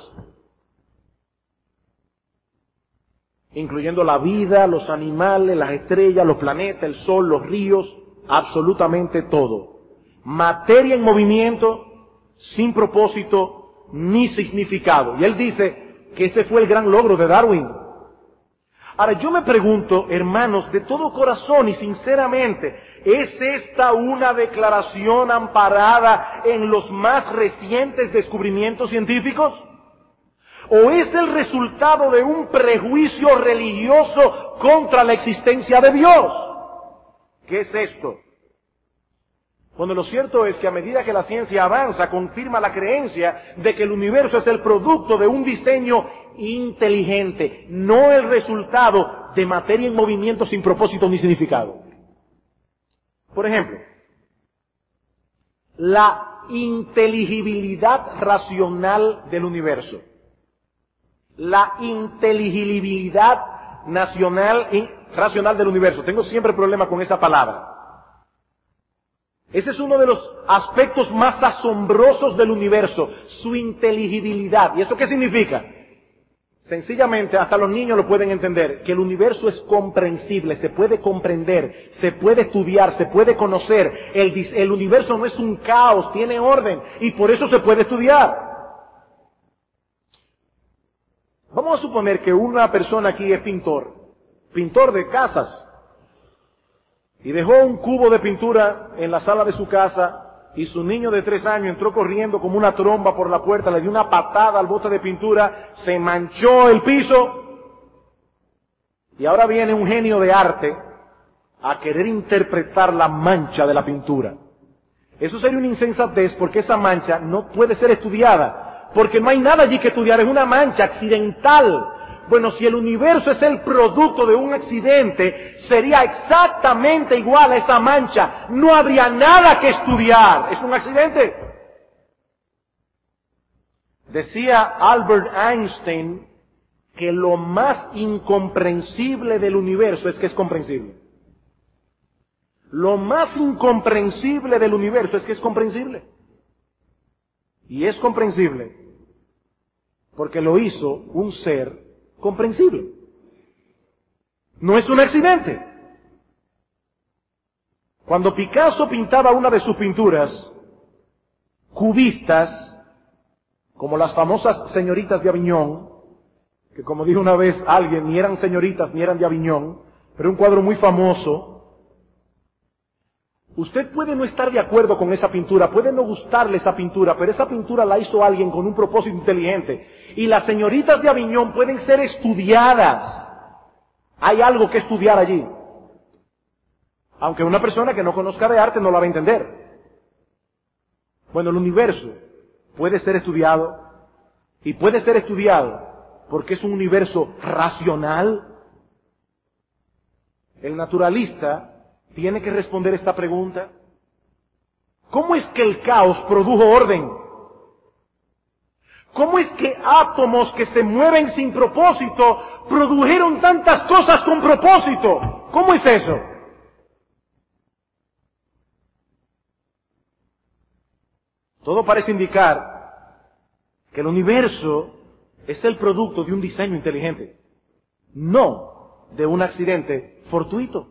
incluyendo la vida, los animales, las estrellas, los planetas, el sol, los ríos, absolutamente todo. Materia en movimiento, sin propósito ni significado. Y él dice que ese fue el gran logro de Darwin. Ahora, yo me pregunto, hermanos, de todo corazón y sinceramente, ¿es esta una declaración amparada en los más recientes descubrimientos científicos? ¿O es el resultado de un prejuicio religioso contra la existencia de Dios? ¿Qué es esto? Bueno, lo cierto es que a medida que la ciencia avanza, confirma la creencia de que el universo es el producto de un diseño inteligente, no el resultado de materia en movimiento sin propósito ni significado. Por ejemplo, la inteligibilidad racional del universo. La inteligibilidad racional del universo. Tengo siempre problema con esa palabra. Ese es uno de los aspectos más asombrosos del universo, su inteligibilidad. ¿Y esto qué significa? Sencillamente, hasta los niños lo pueden entender, que el universo es comprensible, se puede comprender, se puede estudiar, se puede conocer. El universo no es un caos, tiene orden, y por eso se puede estudiar. Vamos a suponer que una persona aquí es pintor de casas, y dejó un cubo de pintura en la sala de su casa, y su niño de 3 años entró corriendo como una tromba por la puerta, le dio una patada al bote de pintura, se manchó el piso, y ahora viene un genio de arte a querer interpretar la mancha de la pintura. Eso sería una insensatez, porque esa mancha no puede ser estudiada, porque no hay nada allí que estudiar, es una mancha accidental. Bueno, si el universo es el producto de un accidente, sería exactamente igual a esa mancha. No habría nada que estudiar. Es un accidente. Decía Albert Einstein que lo más incomprensible del universo es que es comprensible. Lo más incomprensible del universo es que es comprensible. Y es comprensible porque lo hizo un ser comprensible. No es un accidente. Cuando Picasso pintaba una de sus pinturas cubistas, como las famosas señoritas de Aviñón, que como dijo una vez alguien, ni eran señoritas ni eran de Aviñón, pero un cuadro muy famoso, usted puede no estar de acuerdo con esa pintura, puede no gustarle esa pintura, pero esa pintura la hizo alguien con un propósito inteligente. Y las señoritas de Aviñón pueden ser estudiadas. Hay algo que estudiar allí. Aunque una persona que no conozca de arte no la va a entender. Bueno, el universo puede ser estudiado, y puede ser estudiado porque es un universo racional. El naturalista tiene que responder esta pregunta. ¿Cómo es que el caos produjo orden? ¿Cómo es que átomos que se mueven sin propósito produjeron tantas cosas con propósito? ¿Cómo es eso? todo parece indicar que el universo es el producto de un diseño inteligente, no de un accidente fortuito.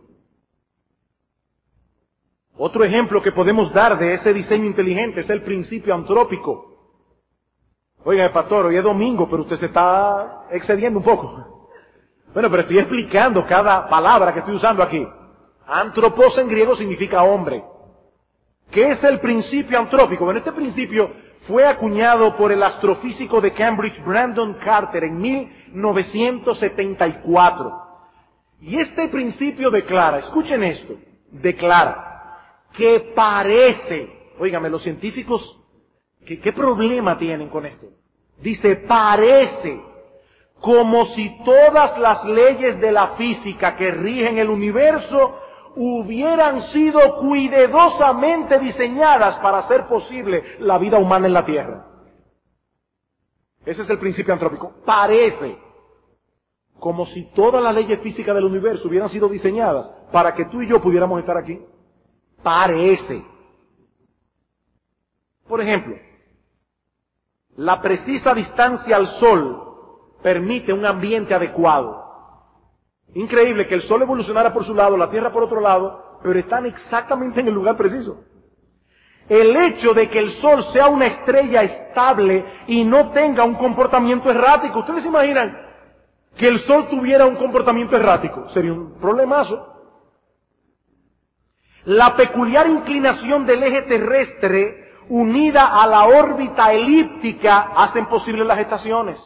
Otro ejemplo que podemos dar de ese diseño inteligente es el principio antrópico. Oiga, pastor, hoy es domingo, pero usted se está excediendo un poco. Bueno, pero estoy explicando cada palabra que estoy usando aquí. Antropos en griego significa hombre. ¿Qué es el principio antrópico? Bueno, este principio fue acuñado por el astrofísico de Cambridge, Brandon Carter, en 1974. Y este principio declara, escuchen esto, declara que parece, óigame, los científicos, ¿qué problema tienen con esto? Dice, parece como si todas las leyes de la física que rigen el universo hubieran sido cuidadosamente diseñadas para hacer posible la vida humana en la Tierra. Ese es el principio antrópico. Parece como si todas las leyes físicas del universo hubieran sido diseñadas para que tú y yo pudiéramos estar aquí. Parece. Por ejemplo, la precisa distancia al Sol permite un ambiente adecuado. Increíble que el Sol evolucionara por su lado, la Tierra por otro lado, pero están exactamente en el lugar preciso. El hecho de que el Sol sea una estrella estable y no tenga un comportamiento errático, ¿ustedes se imaginan que el Sol tuviera un comportamiento errático? Sería un problemazo. La peculiar inclinación del eje terrestre unida a la órbita elíptica hacen posibles las estaciones.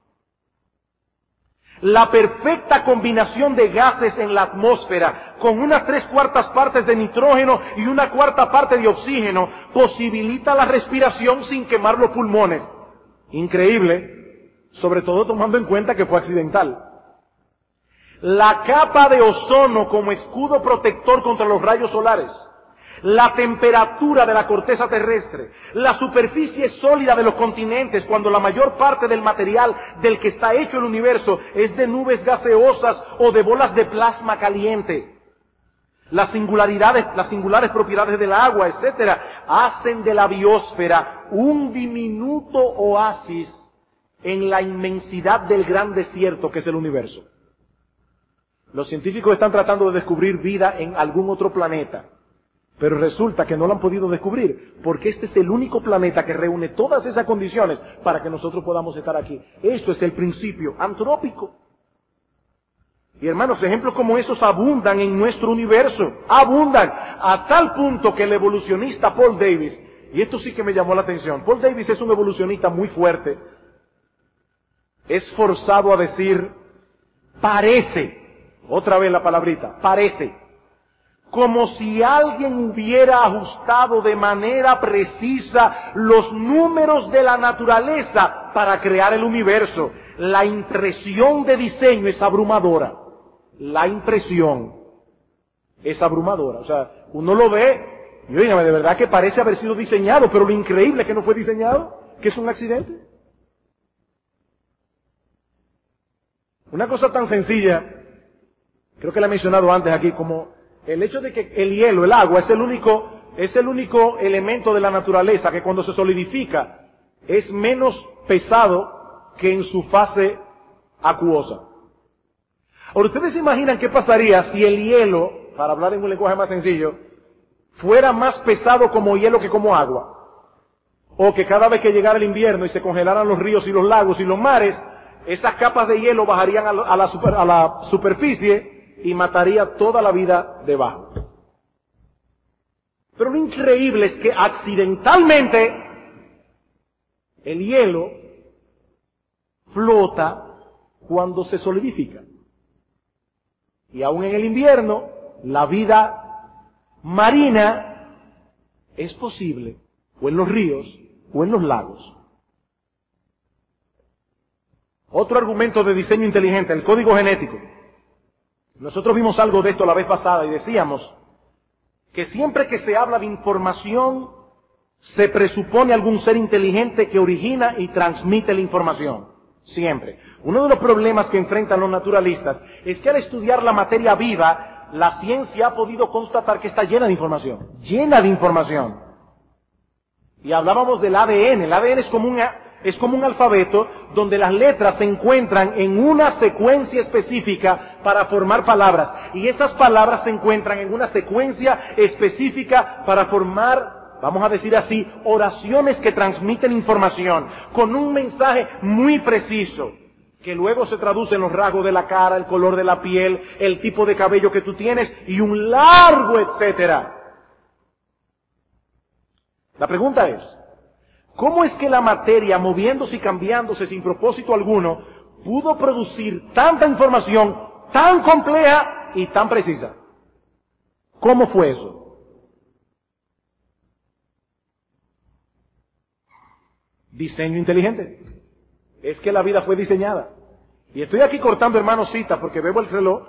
La perfecta combinación de gases en la atmósfera, con unas 3/4 partes de nitrógeno y una 1/4 parte de oxígeno, posibilita la respiración sin quemar los pulmones. Increíble, sobre todo tomando en cuenta que fue accidental. La capa de ozono como escudo protector contra los rayos solares, la temperatura de la corteza terrestre, la superficie sólida de los continentes cuando la mayor parte del material del que está hecho el universo es de nubes gaseosas o de bolas de plasma caliente. Las singulares propiedades del agua, etcétera, hacen de la biosfera un diminuto oasis en la inmensidad del gran desierto que es el universo. Los científicos están tratando de descubrir vida en algún otro planeta, pero resulta que no lo han podido descubrir, porque este es el único planeta que reúne todas esas condiciones para que nosotros podamos estar aquí. Eso es el principio antrópico. Y hermanos, ejemplos como esos abundan en nuestro universo, abundan, a tal punto que el evolucionista Paul Davies, y esto sí que me llamó la atención, Paul Davies es un evolucionista muy fuerte, es forzado a decir, parece, otra vez la palabrita, parece, como si alguien hubiera ajustado de manera precisa los números de la naturaleza para crear el universo. La impresión de diseño es abrumadora. La impresión es abrumadora. O sea, uno lo ve y oígame, de verdad que parece haber sido diseñado, pero lo increíble es que no fue diseñado, que es un accidente. Una cosa tan sencilla, creo que la he mencionado antes aquí, como el hecho de que el hielo, el agua, es el único elemento de la naturaleza que cuando se solidifica es menos pesado que en su fase acuosa. Ahora, ¿ustedes se imaginan qué pasaría si el hielo, para hablar en un lenguaje más sencillo, fuera más pesado como hielo que como agua? O que cada vez que llegara el invierno y se congelaran los ríos y los lagos y los mares, esas capas de hielo bajarían a la superficie y mataría toda la vida debajo. Pero lo increíble es que accidentalmente el hielo flota cuando se solidifica. Y aún en el invierno, la vida marina es posible, o en los ríos, o en los lagos. Otro argumento de diseño inteligente, el código genético. Nosotros vimos algo de esto la vez pasada y decíamos que siempre que se habla de información, se presupone algún ser inteligente que origina y transmite la información. Siempre. Uno de los problemas que enfrentan los naturalistas es que al estudiar la materia viva, la ciencia ha podido constatar que está llena de información. Llena de información. Y hablábamos del ADN. El ADN es como un alfabeto donde las letras se encuentran en una secuencia específica para formar palabras. Y esas palabras se encuentran en una secuencia específica para formar, vamos a decir así, oraciones que transmiten información con un mensaje muy preciso, que luego se traduce en los rasgos de la cara, el color de la piel, el tipo de cabello que tú tienes y un largo etcétera. La pregunta es, ¿cómo es que la materia, moviéndose y cambiándose sin propósito alguno, pudo producir tanta información tan compleja y tan precisa? ¿Cómo fue eso? Diseño inteligente. Es que la vida fue diseñada. Y estoy aquí cortando, hermanos, citas porque veo el reloj.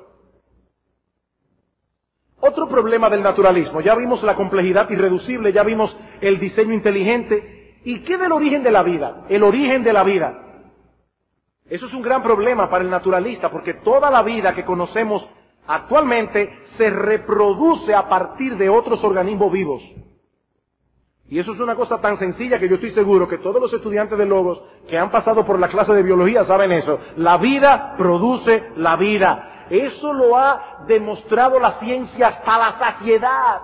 Otro problema del naturalismo, ya vimos la complejidad irreducible, ya vimos el diseño inteligente. ¿Y qué del origen de la vida? El origen de la vida. Eso es un gran problema para el naturalista, porque toda la vida que conocemos actualmente se reproduce a partir de otros organismos vivos. Y eso es una cosa tan sencilla que yo estoy seguro que todos los estudiantes de Logos que han pasado por la clase de biología saben eso. La vida produce la vida. Eso lo ha demostrado la ciencia hasta la saciedad.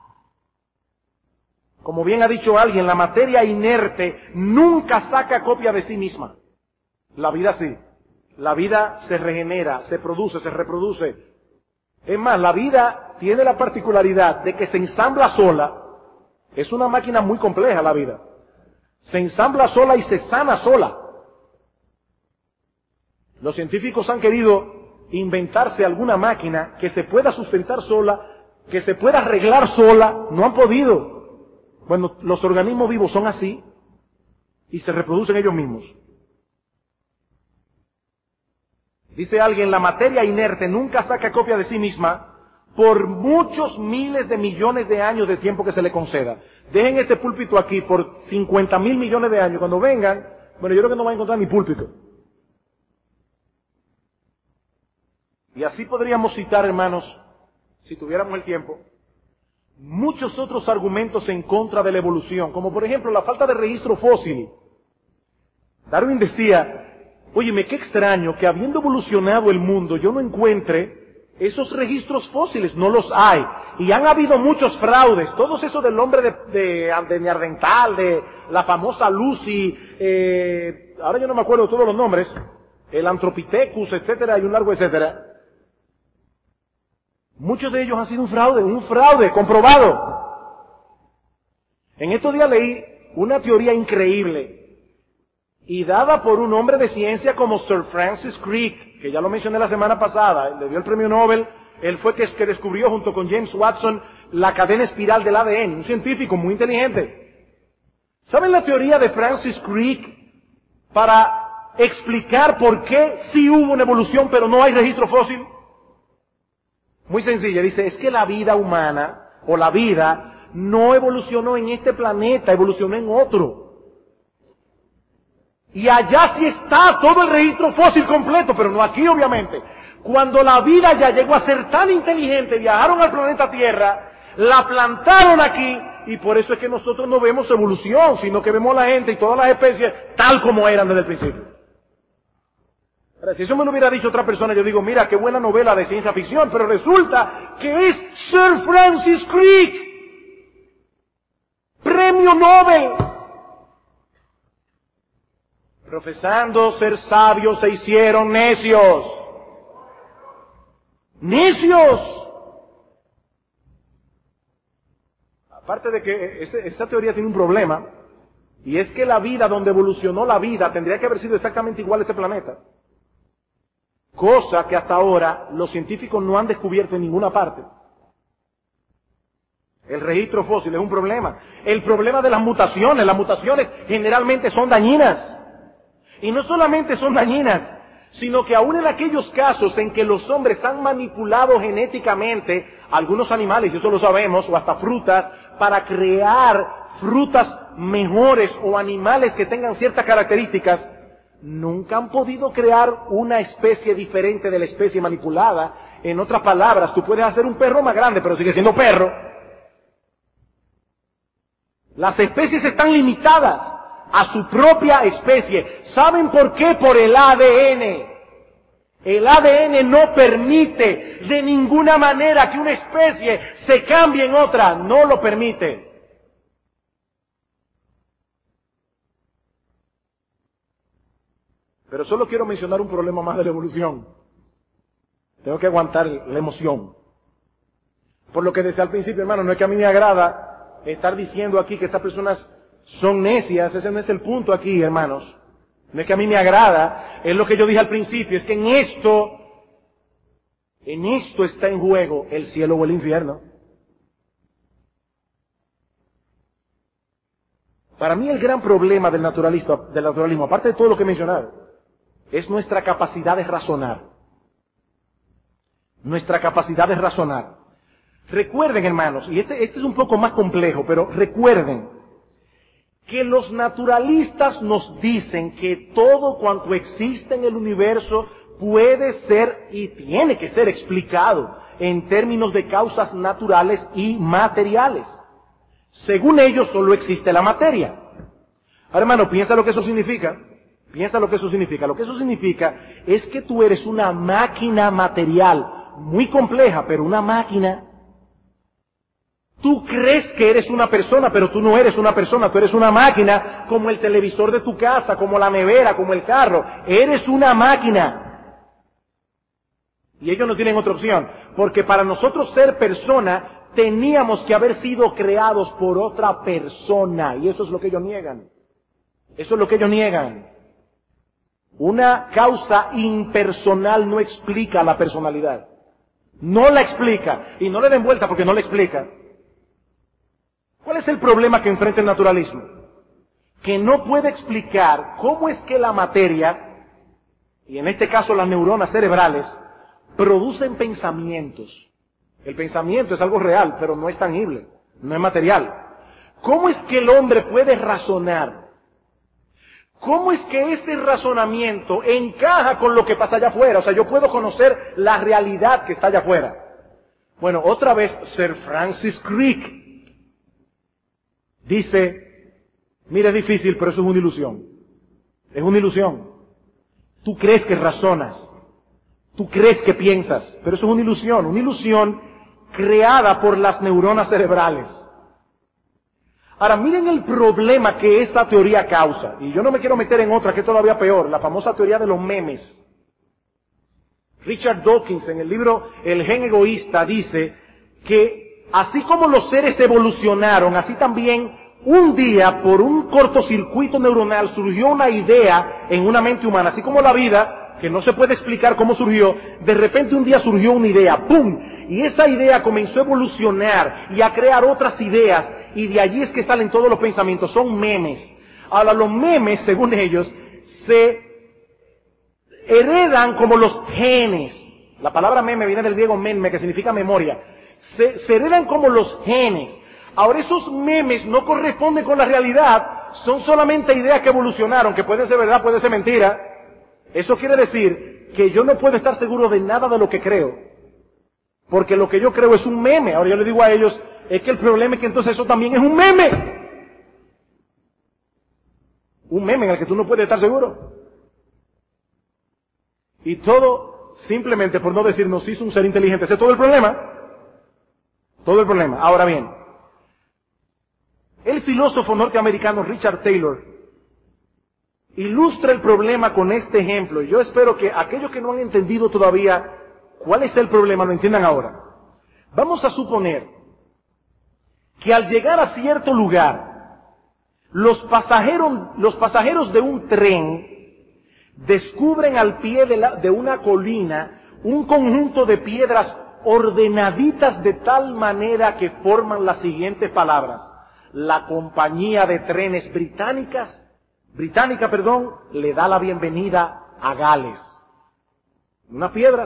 Como bien ha dicho alguien, la materia inerte nunca saca copia de sí misma. La vida sí. La vida se regenera, se produce, se reproduce. Es más, la vida tiene la particularidad de que se ensambla sola. Es una máquina muy compleja la vida. Se ensambla sola y se sana sola. Los científicos han querido inventarse alguna máquina que se pueda sustentar sola, que se pueda arreglar sola. No han podido. Bueno, los organismos vivos son así y se reproducen ellos mismos. Dice alguien, la materia inerte nunca saca copia de sí misma por muchos miles de millones de años de tiempo que se le conceda. Dejen este púlpito aquí por 50.000 millones de años. Cuando vengan, bueno, yo creo que no van a encontrar ni púlpito. Y así podríamos citar, hermanos, si tuviéramos el tiempo, muchos otros argumentos en contra de la evolución, como por ejemplo la falta de registro fósil. Darwin decía, óyeme, qué extraño que habiendo evolucionado el mundo yo no encuentre esos registros fósiles, no los hay. Y han habido muchos fraudes, todos esos del hombre de Neandertal, de la famosa Lucy, ahora yo no me acuerdo todos los nombres, el Anthropithecus, etcétera, y un largo etcétera. Muchos de ellos han sido un fraude comprobado. En estos días leí una teoría increíble y dada por un hombre de ciencia como Sir Francis Crick, que ya lo mencioné la semana pasada, le dio el premio Nobel. Él fue que descubrió junto con James Watson la cadena espiral del ADN, un científico muy inteligente. ¿Saben la teoría de Francis Crick para explicar por qué sí hubo una evolución pero no hay registro fósil? Muy sencilla, dice, es que la vida humana, o la vida, no evolucionó en este planeta, evolucionó en otro. Y allá sí está todo el registro fósil completo, pero no aquí obviamente. Cuando la vida ya llegó a ser tan inteligente, viajaron al planeta Tierra, la plantaron aquí, y por eso es que nosotros no vemos evolución, sino que vemos a la gente y todas las especies tal como eran desde el principio. Ahora, si eso me lo hubiera dicho otra persona, yo digo, mira, qué buena novela de ciencia ficción, pero resulta que es Sir Francis Crick, premio Nobel. Profesando ser sabios se hicieron necios. ¡Necios! Aparte de que esa teoría tiene un problema, y es que la vida, donde evolucionó la vida, tendría que haber sido exactamente igual a este planeta. Cosa que hasta ahora los científicos no han descubierto en ninguna parte. El registro fósil es un problema. El problema de las mutaciones generalmente son dañinas. Y no solamente son dañinas, sino que aún en aquellos casos en que los hombres han manipulado genéticamente algunos animales, y eso lo sabemos, o hasta frutas, para crear frutas mejores o animales que tengan ciertas características, nunca han podido crear una especie diferente de la especie manipulada. En otras palabras, tú puedes hacer un perro más grande, pero sigue siendo perro. Las especies están limitadas a su propia especie. ¿Saben por qué? Por el ADN. El ADN no permite de ninguna manera que una especie se cambie en otra. No lo permite. Pero solo quiero mencionar un problema más de la evolución. Tengo que aguantar la emoción. Por lo que decía al principio, hermano, no es que a mí me agrada estar diciendo aquí que estas personas son necias. Ese no es el punto aquí, hermanos. No es que a mí me agrada, es lo que yo dije al principio, es que en esto está en juego el cielo o el infierno. Para mí el gran problema del naturalismo, aparte de todo lo que he mencionado, es nuestra capacidad de razonar. Nuestra capacidad de razonar. Recuerden, hermanos, y este es un poco más complejo, pero recuerden que los naturalistas nos dicen que todo cuanto existe en el universo puede ser y tiene que ser explicado en términos de causas naturales y materiales. Según ellos, solo existe la materia. Ahora, hermano, piensa lo que eso significa. Piensa lo que eso significa. Lo que eso significa es que tú eres una máquina material, muy compleja, pero una máquina. Tú crees que eres una persona, pero tú no eres una persona, tú eres una máquina, como el televisor de tu casa, como la nevera, como el carro. Eres una máquina. Y ellos no tienen otra opción, porque para nosotros ser persona, teníamos que haber sido creados por otra persona, y eso es lo que ellos niegan. Eso es lo que ellos niegan. Una causa impersonal no explica la personalidad. No la explica. Y no le den vuelta porque no la explica. ¿Cuál es el problema que enfrenta el naturalismo? Que no puede explicar cómo es que la materia, y en este caso las neuronas cerebrales, producen pensamientos. El pensamiento es algo real, pero no es tangible, no es material. ¿Cómo es que el hombre puede razonar? ¿Cómo es que ese razonamiento encaja con lo que pasa allá afuera? O sea, yo puedo conocer la realidad que está allá afuera. Bueno, otra vez Sir Francis Crick dice, mira, es difícil, pero eso es una ilusión. Es una ilusión. Tú crees que razonas, tú crees que piensas, pero eso es una ilusión creada por las neuronas cerebrales. Ahora, miren el problema que esa teoría causa. Y yo no me quiero meter en otra que es todavía peor, la famosa teoría de los memes. Richard Dawkins, en el libro El gen egoísta, dice que así como los seres evolucionaron, así también un día, por un cortocircuito neuronal, surgió una idea en una mente humana, así como la vida, que no se puede explicar cómo surgió, de repente un día surgió una idea, ¡pum! Y esa idea comenzó a evolucionar y a crear otras ideas, y de allí es que salen todos los pensamientos, son memes. Ahora, los memes, según ellos, se heredan como los genes. La palabra meme viene del griego meme, que significa memoria. Se heredan como los genes. Ahora, esos memes no corresponden con la realidad, son solamente ideas que evolucionaron, que pueden ser verdad, pueden ser mentira. Eso quiere decir que yo no puedo estar seguro de nada de lo que creo, porque lo que yo creo es un meme. Ahora yo le digo a ellos, es que el problema es que entonces eso también es un meme. Un meme en el que tú no puedes estar seguro. Y todo, simplemente por no decir, nos hizo un ser inteligente. Ese es todo el problema. Todo el problema. Ahora bien, el filósofo norteamericano Richard Taylor ilustra el problema con este ejemplo. Y yo espero que aquellos que no han entendido todavía cuál es el problema lo entiendan ahora. Vamos a suponer que al llegar a cierto lugar, los pasajeros de un tren descubren al pie de una colina un conjunto de piedras ordenaditas de tal manera que forman las siguientes palabras: la compañía de trenes británica, le da la bienvenida a Gales. Unas piedras.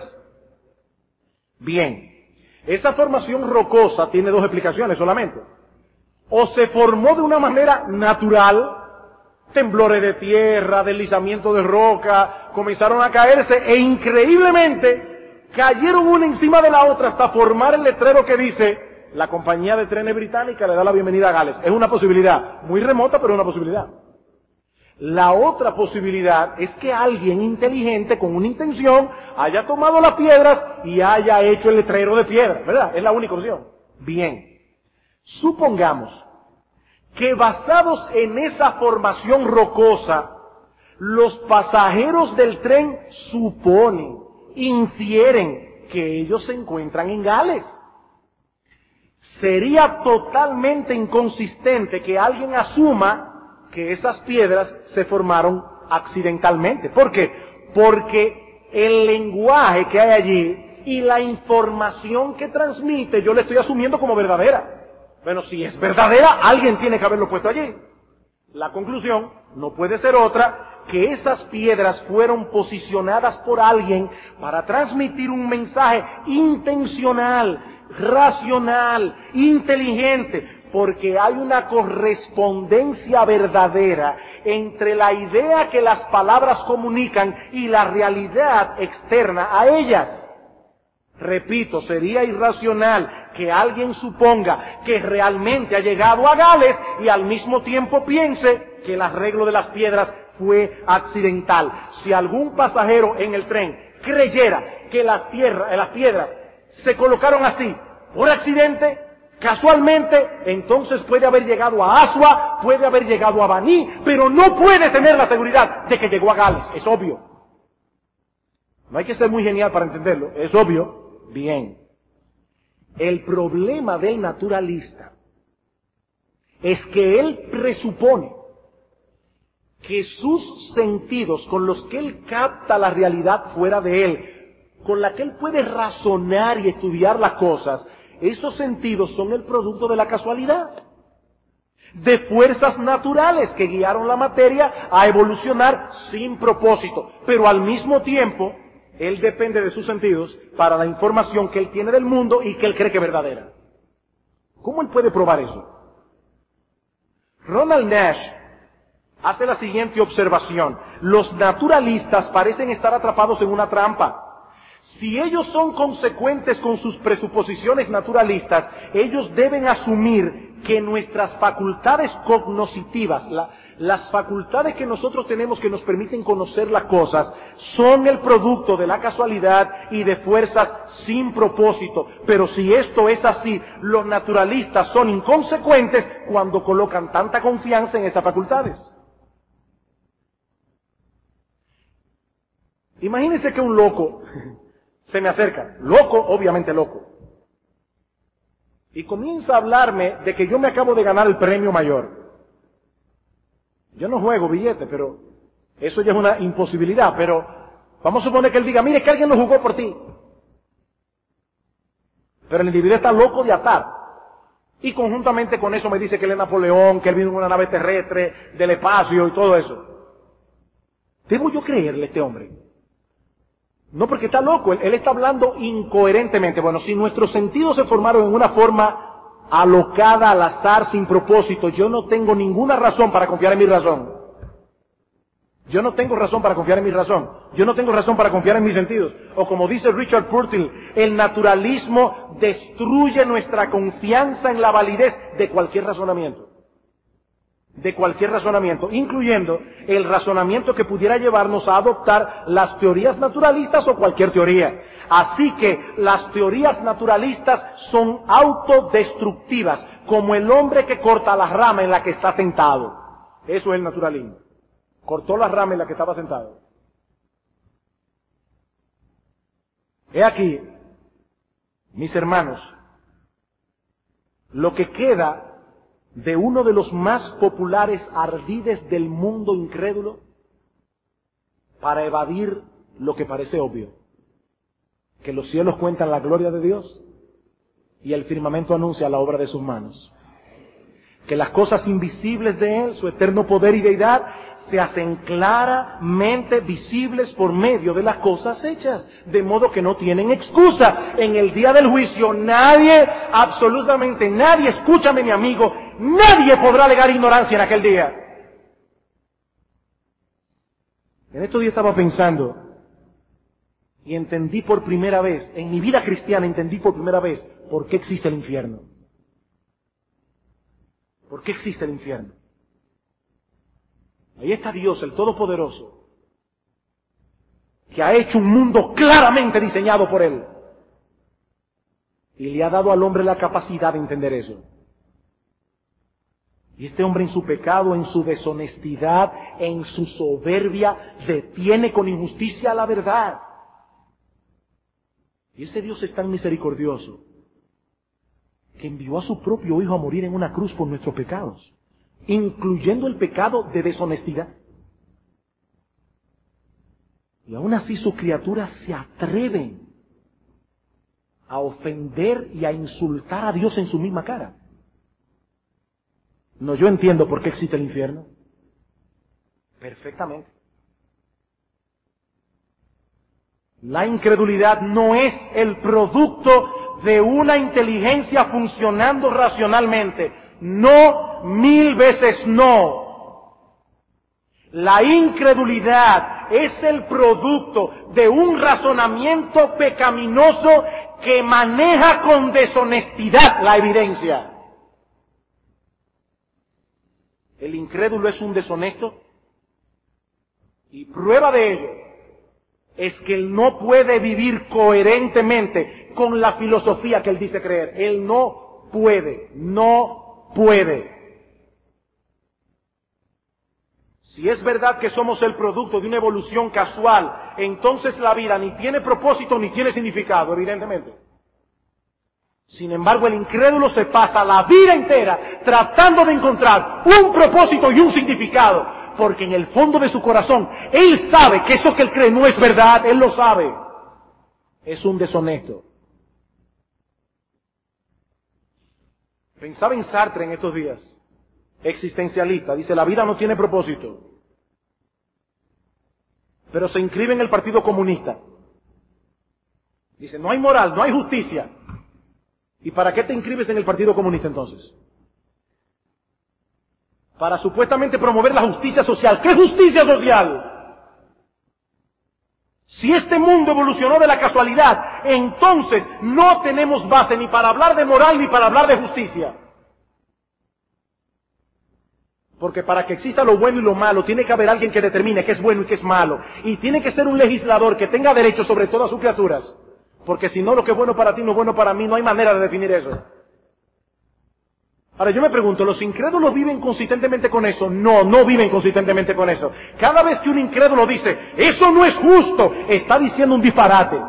Bien. Esa formación rocosa tiene dos explicaciones solamente. O se formó de una manera natural, temblores de tierra, deslizamiento de roca, comenzaron a caerse e increíblemente cayeron una encima de la otra hasta formar el letrero que dice la compañía de trenes británica le da la bienvenida a Gales. Es una posibilidad, muy remota, pero es una posibilidad. La otra posibilidad es que alguien inteligente, con una intención, haya tomado las piedras y haya hecho el letrero de piedra, ¿verdad? Es la única opción. Bien, supongamos que basados en esa formación rocosa, los pasajeros del tren suponen, infieren que ellos se encuentran en Gales. Sería totalmente inconsistente que alguien asuma que esas piedras se formaron accidentalmente. ¿Por qué? Porque el lenguaje que hay allí y la información que transmite yo le estoy asumiendo como verdadera. Bueno, si es verdadera, alguien tiene que haberlo puesto allí. La conclusión no puede ser otra que esas piedras fueron posicionadas por alguien para transmitir un mensaje intencional, racional, inteligente, porque hay una correspondencia verdadera entre la idea que las palabras comunican y la realidad externa a ellas. Repito, sería irracional que alguien suponga que realmente ha llegado a Gales y al mismo tiempo piense que el arreglo de las piedras fue accidental. Si algún pasajero en el tren creyera que las piedras se colocaron así por accidente, casualmente, entonces puede haber llegado a Asua, puede haber llegado a Baní, pero no puede tener la seguridad de que llegó a Gales. Es obvio. No hay que ser muy genial para entenderlo. Es obvio. Bien. El problema del naturalista es que él presupone que sus sentidos con los que él capta la realidad fuera de él, con la que él puede razonar y estudiar las cosas, esos sentidos son el producto de la casualidad, de fuerzas naturales que guiaron la materia a evolucionar sin propósito, pero al mismo tiempo él depende de sus sentidos para la información que él tiene del mundo y que él cree que es verdadera. ¿Cómo él puede probar eso? Ronald Nash hace la siguiente observación. Los naturalistas parecen estar atrapados en una trampa. Si ellos son consecuentes con sus presuposiciones naturalistas, ellos deben asumir que nuestras facultades cognoscitivas, las facultades que nosotros tenemos que nos permiten conocer las cosas, son el producto de la casualidad y de fuerzas sin propósito. Pero si esto es así, los naturalistas son inconsecuentes cuando colocan tanta confianza en esas facultades. Imagínense que un loco se me acerca, loco, obviamente loco, y comienza a hablarme de que yo me acabo de ganar el premio mayor. Yo no juego billete, pero eso ya es una imposibilidad, pero vamos a suponer que él diga, mire que alguien lo jugó por ti. Pero el individuo está loco de atar. Y conjuntamente con eso me dice que él es Napoleón, que él vino en una nave terrestre, del espacio y todo eso. ¿Debo yo creerle a este hombre? No, porque está loco, él está hablando incoherentemente. Bueno, si nuestros sentidos se formaron en una forma alocada, al azar, sin propósito, yo no tengo ninguna razón para confiar en mi razón. Yo no tengo razón para confiar en mi razón. Yo no tengo razón para confiar en mis sentidos. O como dice Richard Purtill, el naturalismo destruye nuestra confianza en la validez de cualquier razonamiento. De cualquier razonamiento, incluyendo el razonamiento que pudiera llevarnos a adoptar las teorías naturalistas o cualquier teoría. Así que las teorías naturalistas son autodestructivas, como el hombre que corta la rama en la que está sentado. Eso es el naturalismo. Cortó la rama en la que estaba sentado. He aquí, mis hermanos, lo que queda de uno de los más populares ardides del mundo incrédulo para evadir lo que parece obvio, que los cielos cuentan la gloria de Dios y el firmamento anuncia la obra de sus manos, que las cosas invisibles de Él, su eterno poder y deidad, se hacen claramente visibles por medio de las cosas hechas, de modo que no tienen excusa. En el día del juicio nadie, absolutamente nadie, escúchame mi amigo, nadie podrá alegar ignorancia en aquel día. En estos días estaba pensando y entendí por primera vez, en mi vida cristiana entendí por primera vez por qué existe el infierno. ¿Por qué existe el infierno? Ahí está Dios, el Todopoderoso, que ha hecho un mundo claramente diseñado por Él. Y le ha dado al hombre la capacidad de entender eso. Y este hombre en su pecado, en su deshonestidad, en su soberbia, detiene con injusticia la verdad. Y ese Dios es tan misericordioso que envió a su propio Hijo a morir en una cruz por nuestros pecados, incluyendo el pecado de deshonestidad. Y aún así sus criaturas se atreven a ofender y a insultar a Dios en su misma cara. No, yo entiendo por qué existe el infierno. Perfectamente. La incredulidad no es el producto de una inteligencia funcionando racionalmente. No, 1000 veces no. La incredulidad es el producto de un razonamiento pecaminoso que maneja con deshonestidad la evidencia. El incrédulo es un deshonesto y prueba de ello es que él no puede vivir coherentemente con la filosofía que él dice creer. Él no puede. Si es verdad que somos el producto de una evolución casual, entonces la vida ni tiene propósito ni tiene significado, evidentemente. Sin embargo, el incrédulo se pasa la vida entera tratando de encontrar un propósito y un significado, porque en el fondo de su corazón, él sabe que eso que él cree no es verdad, él lo sabe. Es un deshonesto. Pensaba en Sartre en estos días, existencialista, dice, la vida no tiene propósito, pero se inscribe en el Partido Comunista. Dice, no hay moral, no hay justicia. ¿Y para qué te inscribes en el Partido Comunista entonces? Para supuestamente promover la justicia social. ¿Qué justicia social? Si este mundo evolucionó de la casualidad, entonces no tenemos base ni para hablar de moral ni para hablar de justicia. Porque para que exista lo bueno y lo malo, tiene que haber alguien que determine qué es bueno y qué es malo. Y tiene que ser un legislador que tenga derecho sobre todas sus criaturas. Porque si no, lo que es bueno para ti no es bueno para mí, no hay manera de definir eso. Ahora yo me pregunto, ¿los incrédulos viven consistentemente con eso? No, no viven consistentemente con eso. Cada vez que un incrédulo dice, eso no es justo, está diciendo un disparate.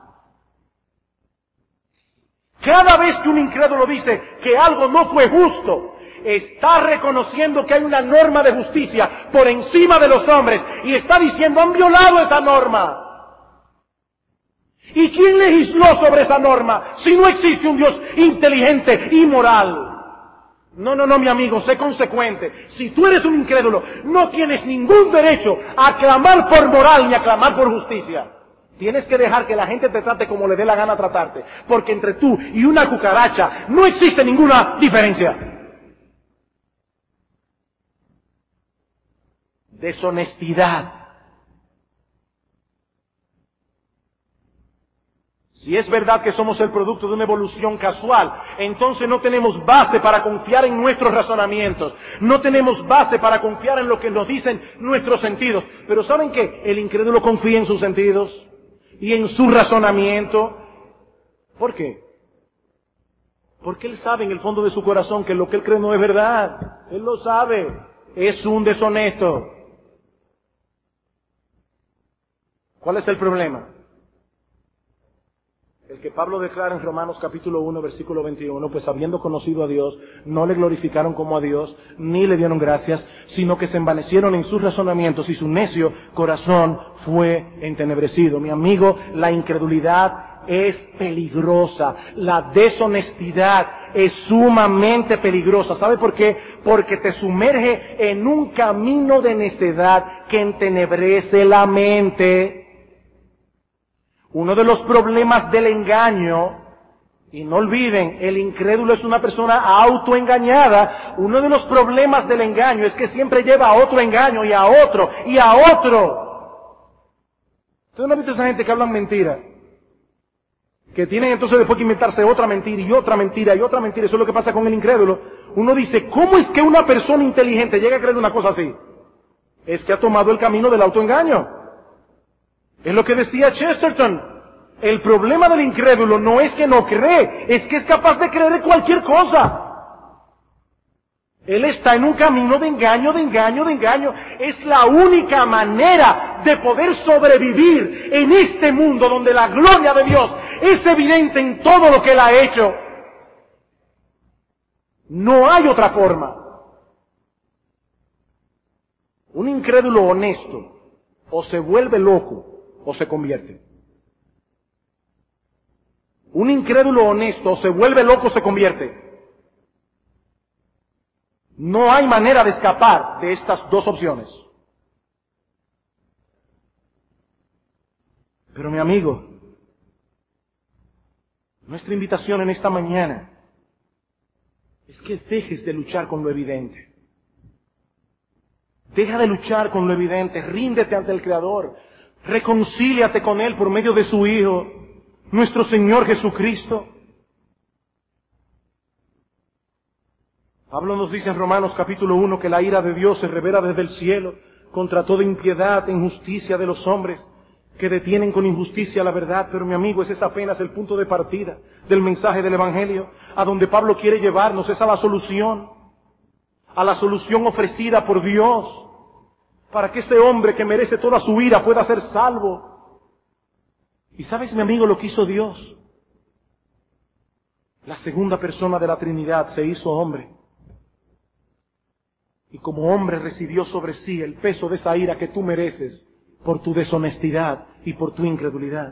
Cada vez que un incrédulo dice que algo no fue justo, está reconociendo que hay una norma de justicia por encima de los hombres y está diciendo, han violado esa norma. ¿Y quién legisló sobre esa norma si no existe un Dios inteligente y moral? No, mi amigo, sé consecuente. Si tú eres un incrédulo, no tienes ningún derecho a clamar por moral ni a clamar por justicia. Tienes que dejar que la gente te trate como le dé la gana tratarte, porque entre tú y una cucaracha no existe ninguna diferencia. Deshonestidad. Si es verdad que somos el producto de una evolución casual, entonces no tenemos base para confiar en nuestros razonamientos. No tenemos base para confiar en lo que nos dicen nuestros sentidos. Pero ¿saben qué? El incrédulo confía en sus sentidos y en su razonamiento. ¿Por qué? Porque él sabe en el fondo de su corazón que lo que él cree no es verdad. Él lo sabe. Es un deshonesto. ¿Cuál es el problema? El que Pablo declara en Romanos capítulo 1, versículo 21, pues habiendo conocido a Dios, no le glorificaron como a Dios, ni le dieron gracias, sino que se envanecieron en sus razonamientos y su necio corazón fue entenebrecido. Mi amigo, la incredulidad es peligrosa, la deshonestidad es sumamente peligrosa. ¿Sabe por qué? Porque te sumerge en un camino de necedad que entenebrece la mente. Uno de los problemas del engaño, y no olviden, el incrédulo es una persona autoengañada. Uno de los problemas del engaño es que siempre lleva a otro engaño y a otro y a otro. ¿Ustedes no han visto esa gente que hablan mentira? que tienen entonces después que inventarse otra mentira y otra mentira y otra mentira. Eso es lo que pasa con el incrédulo. Uno dice, ¿cómo es que una persona inteligente llega a creer una cosa así? Es que ha tomado el camino del autoengaño. Es lo que decía Chesterton. El problema del incrédulo no es que no cree, es que es capaz de creer en cualquier cosa. Él está en un camino de engaño, de engaño, de engaño. Es la única manera de poder sobrevivir en este mundo donde la gloria de Dios es evidente en todo lo que Él ha hecho. No hay otra forma. Un incrédulo honesto o se vuelve loco o se convierte. Un incrédulo honesto o se vuelve loco o se convierte. No hay manera de escapar de estas dos opciones. Pero mi amigo, nuestra invitación en esta mañana es que dejes de luchar con lo evidente. Deja de luchar con lo evidente, ríndete ante el Creador, reconcíliate con Él por medio de su Hijo, nuestro Señor Jesucristo. Pablo nos dice en Romanos capítulo 1 que la ira de Dios se revela desde el cielo contra toda impiedad e injusticia de los hombres que detienen con injusticia la verdad. Pero mi amigo, ese es apenas el punto de partida del mensaje del Evangelio, a donde Pablo quiere llevarnos, es a la solución ofrecida por Dios, para que ese hombre que merece toda su ira pueda ser salvo. ¿Y sabes, mi amigo, lo que hizo Dios? La segunda persona de la Trinidad se hizo hombre. Y como hombre recibió sobre sí el peso de esa ira que tú mereces por tu deshonestidad y por tu incredulidad.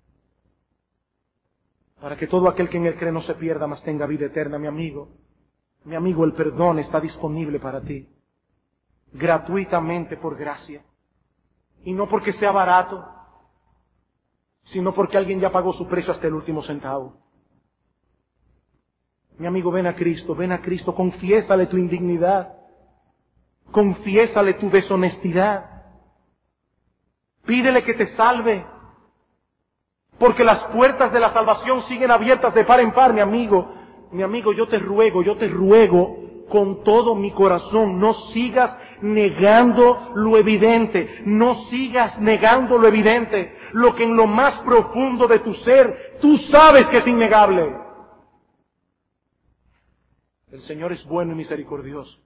Para que todo aquel que en Él cree no se pierda, mas tenga vida eterna, mi amigo. Mi amigo, el perdón está disponible para ti. Gratuitamente por gracia. Y no porque sea barato, sino porque alguien ya pagó su precio hasta el último centavo. Mi amigo, ven a Cristo, confiésale tu indignidad. Confiésale tu deshonestidad. Pídele que te salve. Porque las puertas de la salvación siguen abiertas de par en par, mi amigo. Mi amigo, yo te ruego con todo mi corazón, no sigas negando lo evidente. No sigas negando lo evidente. Lo que en lo más profundo de tu ser, tú sabes que es innegable. El Señor es bueno y misericordioso.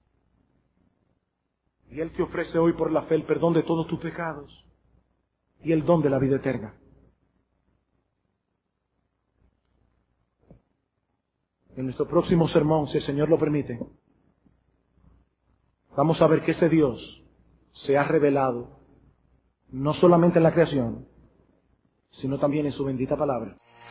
Y Él te ofrece hoy por la fe el perdón de todos tus pecados y el don de la vida eterna. En nuestro próximo sermón, si el Señor lo permite, vamos a ver que ese Dios se ha revelado no solamente en la creación, sino también en su bendita palabra.